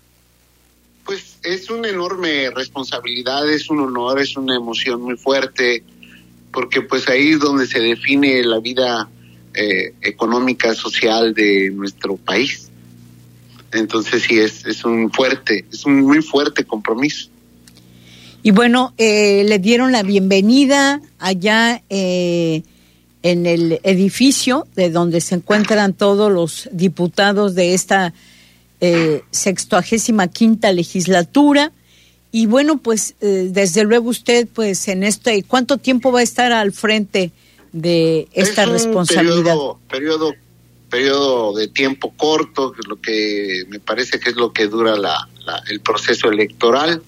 pues es una enorme responsabilidad, es un honor, es una emoción muy fuerte, porque pues ahí es donde se define la vida eh, económica, social de nuestro país. Entonces sí, es, es un fuerte, es un muy fuerte compromiso. Y bueno, eh, le dieron la bienvenida allá eh, en el edificio de donde se encuentran todos los diputados de esta eh, sextuagésima quinta legislatura. Y bueno, pues eh, desde luego usted, pues en este, ¿cuánto tiempo va a estar al frente de esta es un responsabilidad? Periodo, periodo, periodo de tiempo corto, que es lo que me parece que es lo que dura la, la, el proceso electoral.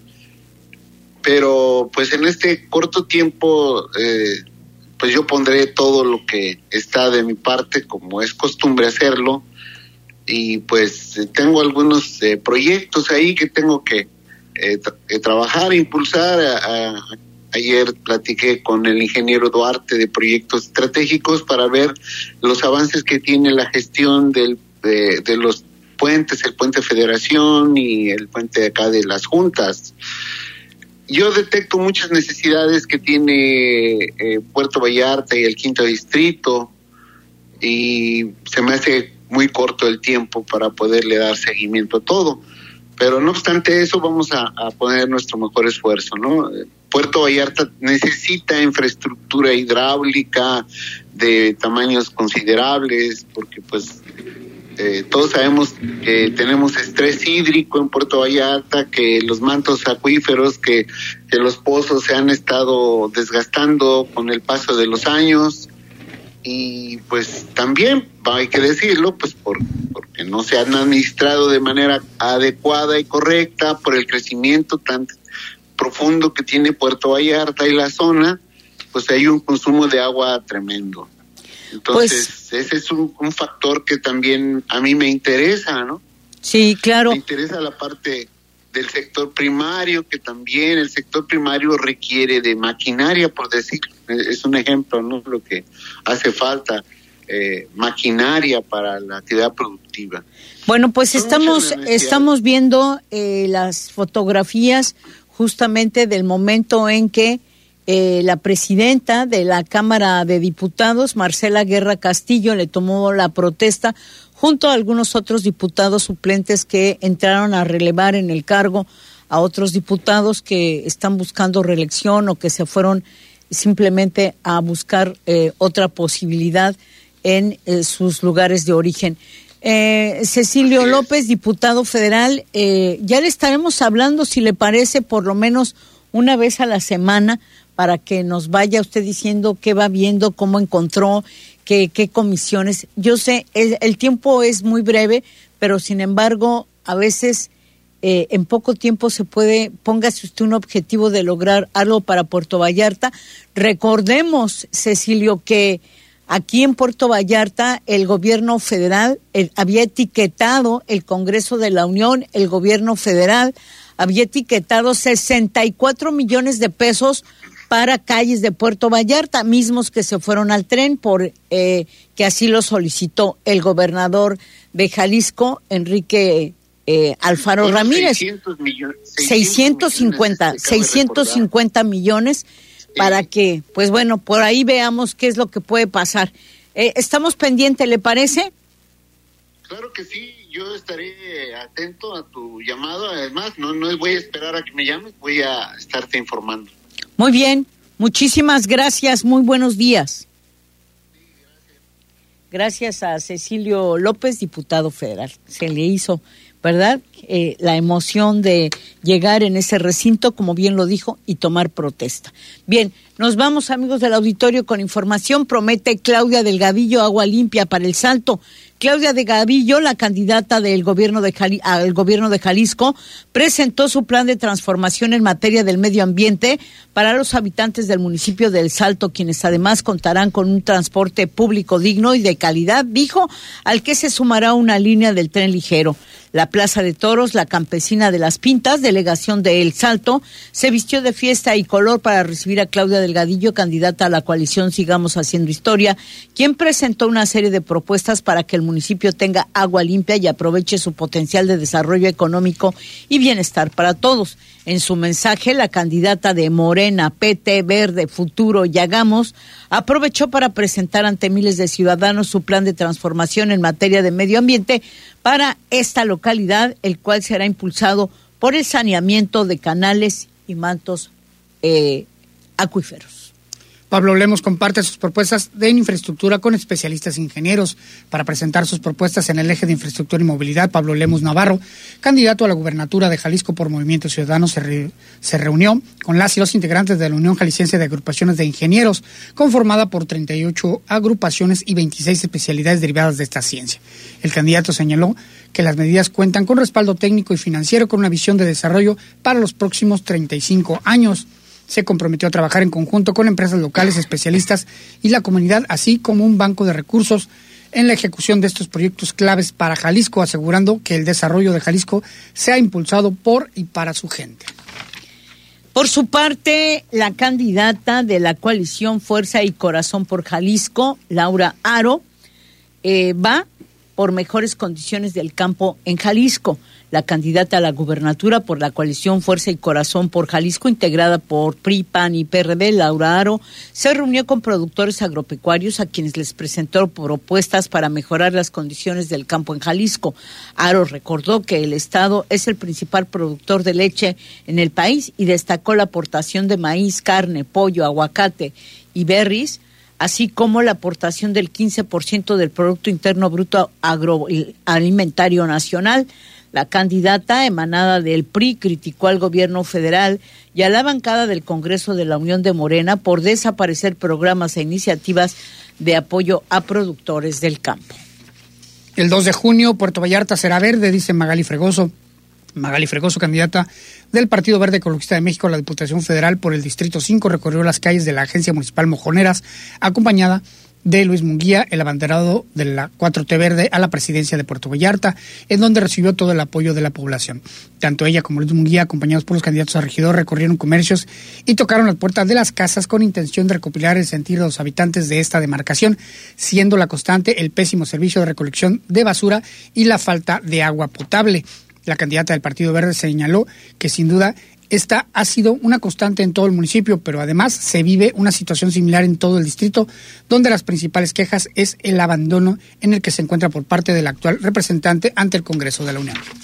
Pero pues en este corto tiempo, eh, pues yo pondré todo lo que está de mi parte, como es costumbre hacerlo, y pues eh, tengo algunos eh, proyectos ahí que tengo que eh, tra- eh, trabajar, impulsar. A, a, ayer platiqué con el ingeniero Duarte de proyectos estratégicos para ver los avances que tiene la gestión del, de, de los puentes, el puente Federación y el puente de acá de las juntas. Yo detecto muchas necesidades que tiene eh, Puerto Vallarta y el quinto distrito, y se me hace muy corto el tiempo para poderle dar seguimiento a todo. Pero no obstante eso, vamos a, a poner nuestro mejor esfuerzo, ¿no? Puerto Vallarta necesita infraestructura hidráulica de tamaños considerables, porque pues Eh, todos sabemos que tenemos estrés hídrico en Puerto Vallarta, que los mantos acuíferos, que, que los pozos se han estado desgastando con el paso de los años, y pues también, hay que decirlo, pues por, porque no se han administrado de manera adecuada y correcta por el crecimiento tan profundo que tiene Puerto Vallarta y la zona, pues hay un consumo de agua tremendo. Entonces, pues, ese es un, un factor que también a mí me interesa, ¿no? Sí, claro. Me interesa la parte del sector primario, que también el sector primario requiere de maquinaria, por decirlo. Es un ejemplo, ¿no? Lo que hace falta, eh, maquinaria para la actividad productiva. Bueno, pues estamos, estamos viendo eh, las fotografías justamente del momento en que Eh, la presidenta de la Cámara de Diputados, Marcela Guerra Castillo, le tomó la protesta junto a algunos otros diputados suplentes que entraron a relevar en el cargo a otros diputados que están buscando reelección o que se fueron simplemente a buscar eh, otra posibilidad en eh, sus lugares de origen. Eh, Cecilio López, diputado federal, eh, ya le estaremos hablando, si le parece, por lo menos una vez a la semana, para que nos vaya usted diciendo qué va viendo, cómo encontró, qué, qué comisiones. Yo sé, el, el tiempo es muy breve, pero sin embargo, a veces eh, en poco tiempo se puede, póngase usted un objetivo de lograr algo para Puerto Vallarta. Recordemos, Cecilio, que aquí en Puerto Vallarta el gobierno federal el, había etiquetado, el Congreso de la Unión, el gobierno federal, había etiquetado sesenta y cuatro millones de pesos para calles de Puerto Vallarta, mismos que se fueron al tren por eh, que así lo solicitó el gobernador de Jalisco, Enrique eh, Alfaro bueno, Ramírez. seiscientos millones, seiscientos cincuenta, seiscientos cincuenta millones sí. Para que, pues bueno, por ahí veamos qué es lo que puede pasar. Eh, estamos pendientes, ¿le parece? Claro que sí, yo estaré atento a tu llamado. Además, no, no voy a esperar a que me llames, voy a estarte informando. Muy bien, muchísimas gracias, muy buenos días. Gracias a Cecilio López, diputado federal. Se le hizo, ¿verdad?, eh, la emoción de llegar en ese recinto, como bien lo dijo, y tomar protesta. Bien, nos vamos, amigos del auditorio, con información. Promete Claudia Delgadillo agua limpia para el Salto. Claudia Delgadillo, la candidata del gobierno de Jali- al gobierno de Jalisco, presentó su plan de transformación en materia del medio ambiente para los habitantes del municipio de El Salto, quienes además contarán con un transporte público digno y de calidad, dijo, al que se sumará una línea del tren ligero. La Plaza de Toros, la Campesina de las Pintas, delegación de El Salto, se vistió de fiesta y color para recibir a Claudia Delgadillo, candidata a la coalición Sigamos Haciendo Historia, quien presentó una serie de propuestas para que el municipio tenga agua limpia y aproveche su potencial de desarrollo económico y bienestar para todos. En su mensaje, la candidata de Morena, P T, Verde, Futuro y Hagamos aprovechó para presentar ante miles de ciudadanos su plan de transformación en materia de medio ambiente para esta localidad, el cual será impulsado por el saneamiento de canales y mantos eh, acuíferos. Pablo Lemos comparte sus propuestas de infraestructura con especialistas ingenieros. Para presentar sus propuestas en el eje de infraestructura y movilidad, Pablo Lemos Navarro, candidato a la gubernatura de Jalisco por Movimiento Ciudadano, se, re, se reunió con las y los integrantes de la Unión Jalisciense de Agrupaciones de Ingenieros, conformada por treinta y ocho agrupaciones y veintiséis especialidades derivadas de esta ciencia. El candidato señaló que las medidas cuentan con respaldo técnico y financiero con una visión de desarrollo para los próximos treinta y cinco años. Se comprometió a trabajar en conjunto con empresas locales, especialistas y la comunidad, así como un banco de recursos en la ejecución de estos proyectos claves para Jalisco, asegurando que el desarrollo de Jalisco sea impulsado por y para su gente. Por su parte, la candidata de la coalición Fuerza y Corazón por Jalisco, Laura Haro, eh, va por mejores condiciones del campo en Jalisco. La candidata a la gubernatura por la coalición Fuerza y Corazón por Jalisco, integrada por P R I, P A N y P R D, Laura Haro, se reunió con productores agropecuarios a quienes les presentó propuestas para mejorar las condiciones del campo en Jalisco. Haro recordó que el Estado es el principal productor de leche en el país y destacó la aportación de maíz, carne, pollo, aguacate y berries, así como la aportación del quince por ciento del Producto Interno Bruto Agroalimentario Nacional. La candidata emanada del P R I criticó al gobierno federal y a la bancada del Congreso de la Unión de Morena por desaparecer programas e iniciativas de apoyo a productores del campo. El dos de junio, Puerto Vallarta será verde, dice Magali Fregoso. Magali Fregoso, candidata del Partido Verde Ecologista de México a la Diputación Federal por el Distrito cinco, recorrió las calles de la Agencia Municipal Mojoneras, acompañada de Luis Munguía, el abanderado de la cuatro T Verde a la presidencia de Puerto Vallarta, en donde recibió todo el apoyo de la población. Tanto ella como Luis Munguía, acompañados por los candidatos a regidor, recorrieron comercios y tocaron las puertas de las casas con intención de recopilar el sentir de los habitantes de esta demarcación, siendo la constante el pésimo servicio de recolección de basura y la falta de agua potable. La candidata del Partido Verde señaló que sin duda esta ha sido una constante en todo el municipio, pero además se vive una situación similar en todo el distrito, donde las principales quejas es el abandono en el que se encuentra por parte del actual representante ante el Congreso de la Unión.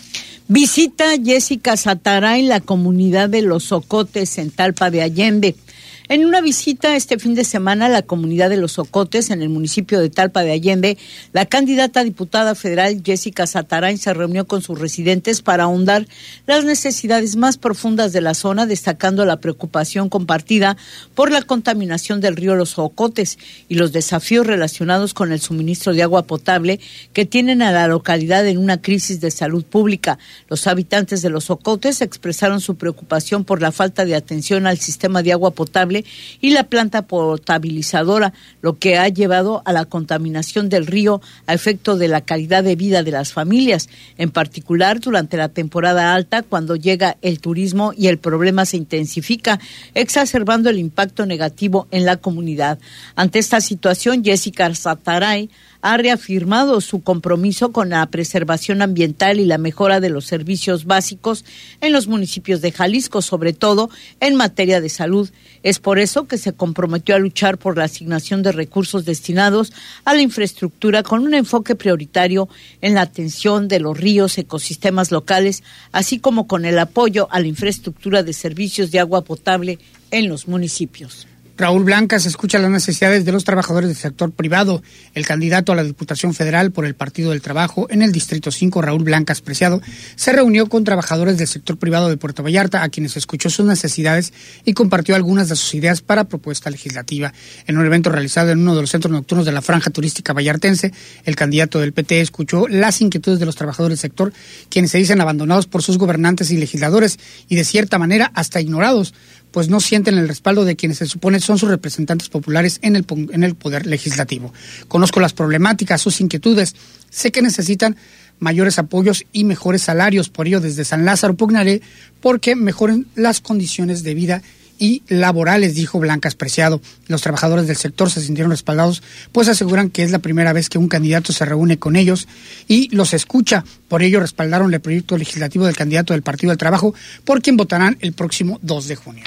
Visita Jessica Sataray la comunidad de Los Ocotes en Talpa de Allende. En una visita este fin de semana a la comunidad de Los Ocotes, en el municipio de Talpa de Allende, la candidata a diputada federal Jessica Sataray se reunió con sus residentes para ahondar las necesidades más profundas de la zona, destacando la preocupación compartida por la contaminación del río Los Ocotes y los desafíos relacionados con el suministro de agua potable que tienen a la localidad en una crisis de salud pública. Los habitantes de Los Ocotes expresaron su preocupación por la falta de atención al sistema de agua potable y la planta potabilizadora, lo que ha llevado a la contaminación del río a efecto de la calidad de vida de las familias, en particular durante la temporada alta, cuando llega el turismo y el problema se intensifica, exacerbando el impacto negativo en la comunidad. Ante esta situación, Jessica Sataray ha reafirmado su compromiso con la preservación ambiental y la mejora de los servicios básicos en los municipios de Jalisco, sobre todo en materia de salud. Es por eso que se comprometió a luchar por la asignación de recursos destinados a la infraestructura con un enfoque prioritario en la atención de los ríos, ecosistemas locales, así como con el apoyo a la infraestructura de servicios de agua potable en los municipios. Raúl Blancas escucha las necesidades de los trabajadores del sector privado. El candidato a la Diputación Federal por el Partido del Trabajo en el Distrito cinco, Raúl Blancas Preciado, se reunió con trabajadores del sector privado de Puerto Vallarta, a quienes escuchó sus necesidades y compartió algunas de sus ideas para propuesta legislativa. En un evento realizado en uno de los centros nocturnos de la franja turística vallartense, el candidato del P T escuchó las inquietudes de los trabajadores del sector, quienes se dicen abandonados por sus gobernantes y legisladores y de cierta manera hasta ignorados, pues no sienten el respaldo de quienes se supone son sus representantes populares en el, en el poder legislativo. Conozco las problemáticas, sus inquietudes, sé que necesitan mayores apoyos y mejores salarios, por ello desde San Lázaro pugnaré porque mejoren las condiciones de vida y laborales, dijo Blancas Preciado. Los trabajadores del sector se sintieron respaldados, pues aseguran que es la primera vez que un candidato se reúne con ellos y los escucha. Por ello respaldaron el proyecto legislativo del candidato del Partido del Trabajo, por quien votarán el próximo dos de junio.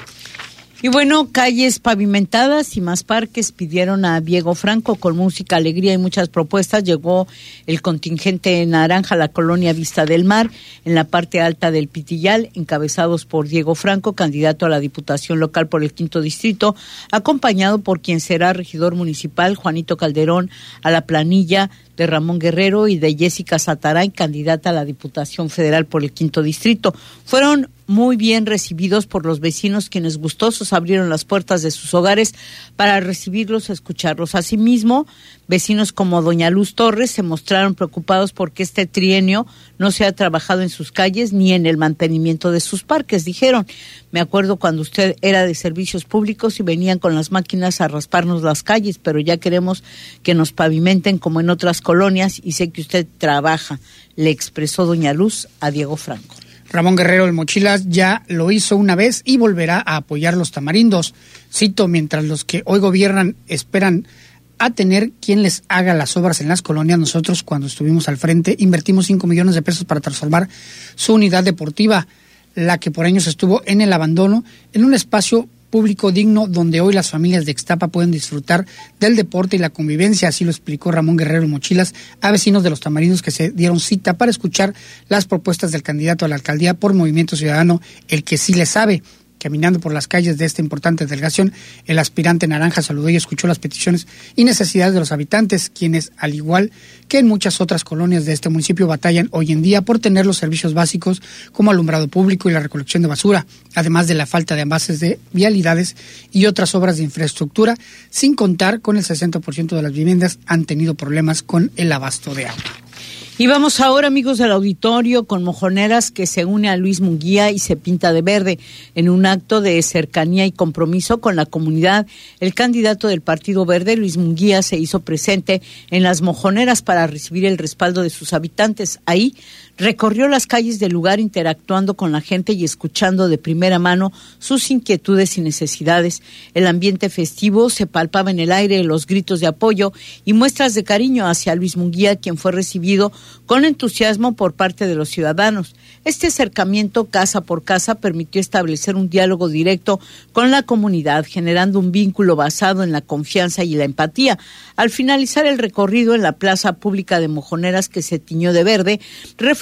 Y bueno, calles pavimentadas y más parques pidieron a Diego Franco con música, alegría y muchas propuestas. Llegó el contingente naranja a la colonia Vista del Mar, en la parte alta del Pitillal, encabezados por Diego Franco, candidato a la Diputación Local por el Quinto Distrito, acompañado por quien será regidor municipal, Juanito Calderón, a la planilla de Ramón Guerrero y de Jessica Sataray, candidata a la Diputación Federal por el Quinto Distrito. Fueron muy bien recibidos por los vecinos, quienes gustosos abrieron las puertas de sus hogares para recibirlos, escucharlos. Asimismo, vecinos como doña Luz Torres se mostraron preocupados porque este trienio no se ha trabajado en sus calles ni en el mantenimiento de sus parques. Dijeron, me acuerdo cuando usted era de servicios públicos y venían con las máquinas a rasparnos las calles, pero ya queremos que nos pavimenten como en otras colonias y sé que usted trabaja, le expresó doña Luz a Diego Franco. Ramón Guerrero el Mochilas ya lo hizo una vez y volverá a apoyar los tamarindos. Cito, mientras los que hoy gobiernan esperan a tener quien les haga las obras en las colonias, nosotros cuando estuvimos al frente invertimos cinco millones de pesos para transformar su unidad deportiva, la que por años estuvo en el abandono, en un espacio público digno donde hoy las familias de Ixtapa pueden disfrutar del deporte y la convivencia. Así lo explicó Ramón Guerrero Mochilas a vecinos de los tamarindos que se dieron cita para escuchar las propuestas del candidato a la alcaldía por Movimiento Ciudadano, el que sí le sabe. Caminando por las calles de esta importante delegación, el aspirante naranja saludó y escuchó las peticiones y necesidades de los habitantes, quienes, al igual que en muchas otras colonias de este municipio, batallan hoy en día por tener los servicios básicos como alumbrado público y la recolección de basura, además de la falta de envases de vialidades y otras obras de infraestructura, sin contar con el sesenta por ciento de las viviendas han tenido problemas con el abasto de agua. Y vamos ahora, amigos del auditorio, con Mojoneras, que se une a Luis Munguía y se pinta de verde. En un acto de cercanía y compromiso con la comunidad, el candidato del Partido Verde, Luis Munguía, se hizo presente en las Mojoneras para recibir el respaldo de sus habitantes. Ahí recorrió las calles del lugar interactuando con la gente y escuchando de primera mano sus inquietudes y necesidades. El ambiente festivo se palpaba en el aire, los gritos de apoyo y muestras de cariño hacia Luis Munguía, quien fue recibido con entusiasmo por parte de los ciudadanos. Este acercamiento casa por casa permitió establecer un diálogo directo con la comunidad, generando un vínculo basado en la confianza y la empatía. Al finalizar el recorrido en la plaza pública de Mojoneras, que se tiñó de verde, reflejó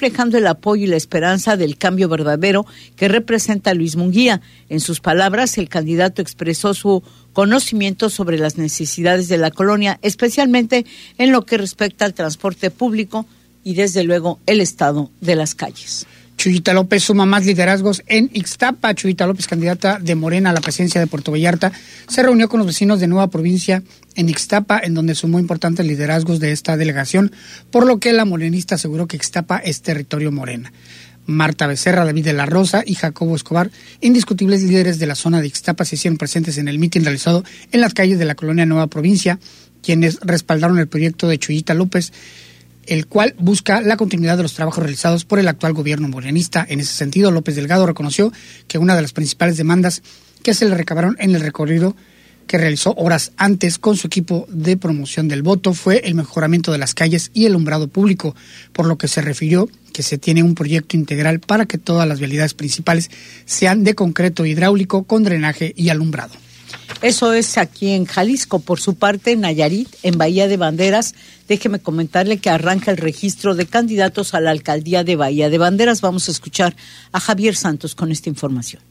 reflejando el apoyo y la esperanza del cambio verdadero que representa Luis Munguía. En sus palabras, el candidato expresó su conocimiento sobre las necesidades de la colonia, especialmente en lo que respecta al transporte público y, desde luego, el estado de las calles. Chuyita López suma más liderazgos en Ixtapa. Chuyita López, candidata de Morena a la presidencia de Puerto Vallarta, se reunió con los vecinos de Nueva Provincia en Ixtapa, en donde sumó importantes liderazgos de esta delegación, por lo que la morenista aseguró que Ixtapa es territorio morena. Marta Becerra, David de la Rosa y Jacobo Escobar, indiscutibles líderes de la zona de Ixtapa, se hicieron presentes en el mitin realizado en las calles de la colonia Nueva Provincia, quienes respaldaron el proyecto de Chuyita López, el cual busca la continuidad de los trabajos realizados por el actual gobierno morenista. En ese sentido, López Delgado reconoció que una de las principales demandas que se le recabaron en el recorrido que realizó horas antes con su equipo de promoción del voto fue el mejoramiento de las calles y el alumbrado público, por lo que se refirió que se tiene un proyecto integral para que todas las vialidades principales sean de concreto hidráulico con drenaje y alumbrado. Eso es aquí en Jalisco. Por su parte, en Nayarit, en Bahía de Banderas, déjeme comentarle que arranca el registro de candidatos a la alcaldía de Bahía de Banderas. Vamos a escuchar a Javier Santos con esta información.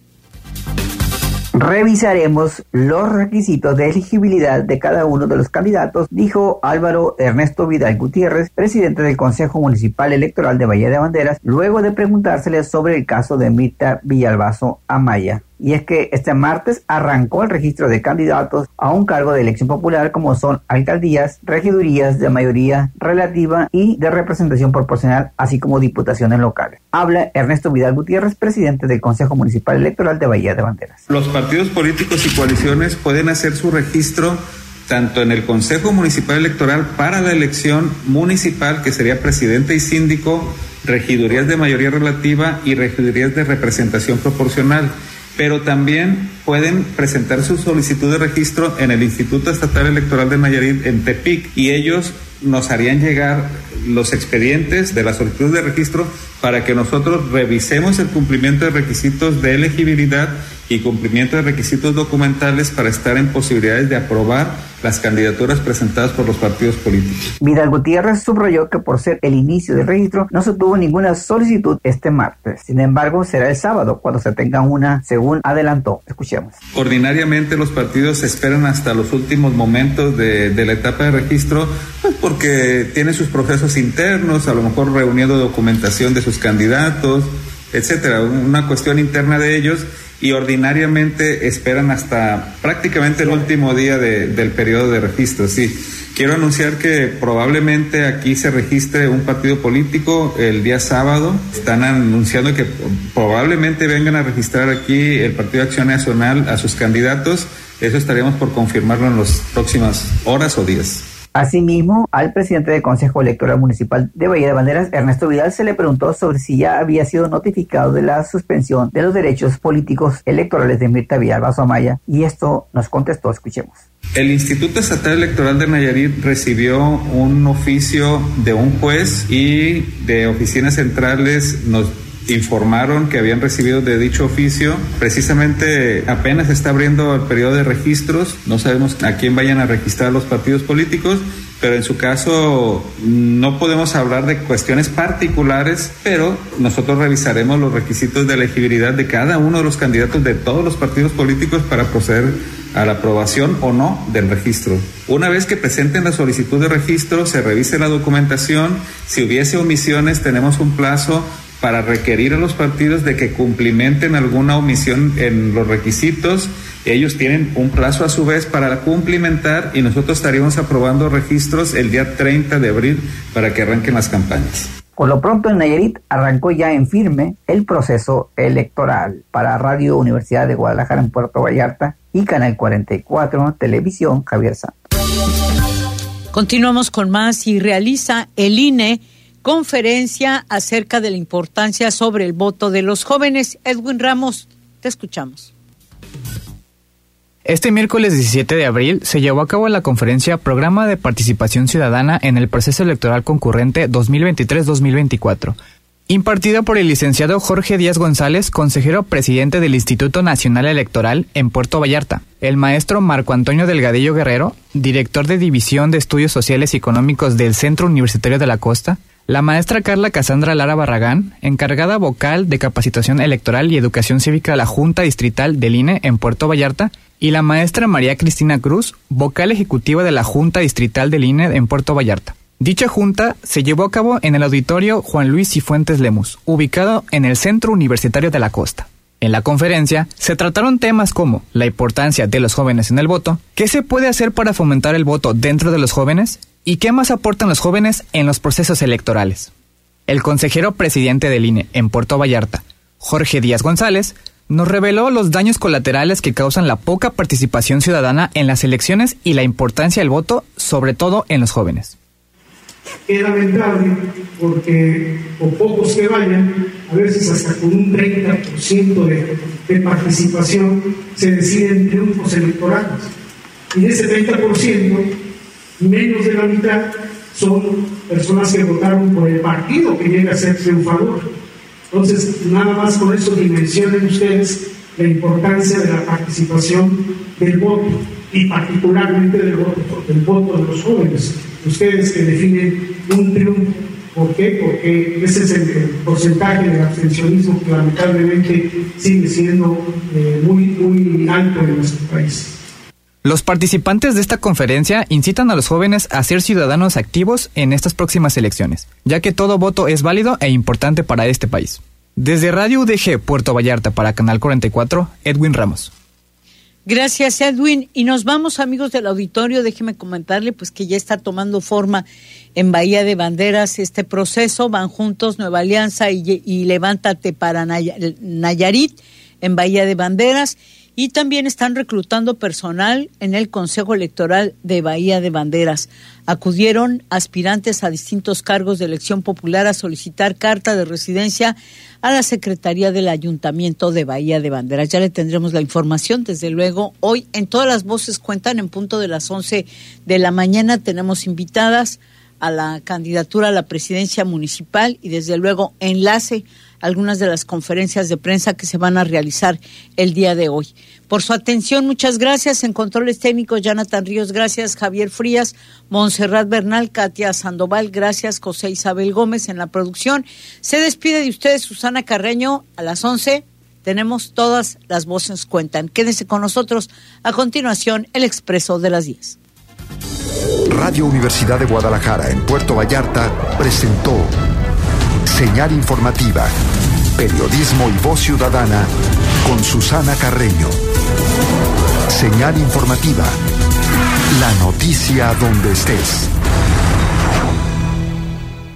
Revisaremos los requisitos de elegibilidad de cada uno de los candidatos, dijo Álvaro Ernesto Vidal Gutiérrez, presidente del Consejo Municipal Electoral de Bahía de Banderas, luego de preguntársele sobre el caso de Mirta Villalbazo Amaya. Y es que este martes arrancó el registro de candidatos a un cargo de elección popular, como son alcaldías, regidurías de mayoría relativa y de representación proporcional, así como diputaciones locales. Habla Ernesto Vidal Gutiérrez, presidente del Consejo Municipal Electoral de Bahía de Banderas. Los partidos políticos y coaliciones pueden hacer su registro tanto en el Consejo Municipal Electoral para la elección municipal, que sería presidente y síndico, regidurías de mayoría relativa y regidurías de representación proporcional. Pero también pueden presentar su solicitud de registro en el Instituto Estatal Electoral de Nayarit en Tepic, y ellos nos harían llegar los expedientes de la solicitud de registro para que nosotros revisemos el cumplimiento de requisitos de elegibilidad y cumplimiento de requisitos documentales para estar en posibilidades de aprobar las candidaturas presentadas por los partidos políticos. Vidal Gutiérrez subrayó que por ser el inicio del registro no se tuvo ninguna solicitud este martes. Sin embargo, será el sábado cuando se tenga una, según adelantó. Escuchemos. Ordinariamente los partidos esperan hasta los últimos momentos de, de la etapa de registro, pues porque tienen sus procesos internos, a lo mejor reuniendo documentación de sus candidatos, etcétera, una cuestión interna de ellos, y ordinariamente esperan hasta prácticamente el último día de, del periodo de registro. Sí, quiero anunciar que probablemente aquí se registre un partido político el día sábado. Están anunciando que probablemente vengan a registrar aquí el Partido Acción Nacional a sus candidatos. Eso estaremos por confirmarlo en las próximas horas o días. Asimismo, al presidente del Consejo Electoral Municipal de Bahía de Banderas, Ernesto Vidal, se le preguntó sobre si ya había sido notificado de la suspensión de los derechos políticos electorales de Mirta Villalbazo Amaya, y esto nos contestó. Escuchemos. El Instituto Estatal Electoral de Nayarit recibió un oficio de un juez y de oficinas centrales nos informaron que habían recibido de dicho oficio. Precisamente apenas se está abriendo el periodo de registros, no sabemos a quién vayan a registrar los partidos políticos, pero en su caso no podemos hablar de cuestiones particulares, pero nosotros revisaremos los requisitos de elegibilidad de cada uno de los candidatos de todos los partidos políticos para proceder a la aprobación o no del registro. Una vez que presenten la solicitud de registro, se revise la documentación. Si hubiese omisiones, tenemos un plazo para requerir a los partidos de que cumplimenten alguna omisión en los requisitos. Ellos tienen un plazo a su vez para cumplimentar, y nosotros estaríamos aprobando registros el día treinta de abril para que arranquen las campañas. Por lo pronto, en Nayarit arrancó ya en firme el proceso electoral. Para Radio Universidad de Guadalajara en Puerto Vallarta y Canal cuarenta y cuatro Televisión, Javier Santos. Continuamos con más. Y realiza el I N E conferencia acerca de la importancia sobre el voto de los jóvenes. Edwin Ramos, te escuchamos. Este miércoles diecisiete de abril se llevó a cabo la conferencia Programa de Participación Ciudadana en el Proceso Electoral Concurrente dos mil veintitrés dos mil veinticuatro, impartida por el licenciado Jorge Díaz González, consejero presidente del Instituto Nacional Electoral en Puerto Vallarta, el maestro Marco Antonio Delgadillo Guerrero, director de División de Estudios Sociales y Económicos del Centro Universitario de la Costa, La maestra Carla Casandra Lara Barragán, encargada vocal de capacitación electoral y educación cívica de la Junta Distrital del I N E en Puerto Vallarta, y la maestra María Cristina Cruz, vocal ejecutiva de la Junta Distrital del I N E en Puerto Vallarta. Dicha junta se llevó a cabo en el auditorio Juan Luis Cifuentes Lemus, ubicado en el Centro Universitario de la Costa. En la conferencia se trataron temas como la importancia de los jóvenes en el voto, qué se puede hacer para fomentar el voto dentro de los jóvenes y qué más aportan los jóvenes en los procesos electorales. El consejero presidente del I N E en Puerto Vallarta, Jorge Díaz González, nos reveló los daños colaterales que causan la poca participación ciudadana en las elecciones y la importancia del voto, sobre todo en los jóvenes. Es lamentable porque o pocos que vayan, a veces hasta con un treinta por ciento de, de participación se deciden triunfos electorales. Y de ese treinta por ciento, menos de la mitad son personas que votaron por el partido que llega a ser triunfador. Entonces, nada más con eso dimensionen ustedes la importancia de la participación del voto y particularmente del voto, del voto de los jóvenes. Ustedes que definen un triunfo. ¿Por qué? Porque ese es el, el porcentaje de abstencionismo que lamentablemente sigue siendo eh, muy, muy alto en nuestro país. Los participantes de esta conferencia incitan a los jóvenes a ser ciudadanos activos en estas próximas elecciones, ya que todo voto es válido e importante para este país. Desde Radio U D G Puerto Vallarta para Canal cuarenta y cuatro, Edwin Ramos. Gracias, Edwin. Y nos vamos, amigos del auditorio. Déjeme comentarle pues que ya está tomando forma en Bahía de Banderas este proceso. Van juntos Nueva Alianza y, y Levántate para Nayarit en Bahía de Banderas. Y también están reclutando personal en el Consejo Electoral de Bahía de Banderas. Acudieron aspirantes a distintos cargos de elección popular a solicitar carta de residencia a la Secretaría del Ayuntamiento de Bahía de Banderas. Ya le tendremos la información, desde luego. Hoy en Todas las Voces Cuentan, en punto de las once de la mañana, tenemos invitadas a la candidatura a la presidencia municipal y desde luego enlace algunas de las conferencias de prensa que se van a realizar el día de hoy. Por su atención, muchas gracias. En controles técnicos, Jonathan Ríos, gracias. Javier Frías, Montserrat Bernal, Katia Sandoval, gracias. José Isabel Gómez en la producción. Se despide de ustedes Susana Carreño. A las once tenemos Todas las Voces Cuentan. Quédense con nosotros. A continuación, El Expreso de las diez. Radio Universidad de Guadalajara en Puerto Vallarta presentó Señal Informativa, periodismo y voz ciudadana con Susana Carreño. Señal Informativa, la noticia donde estés.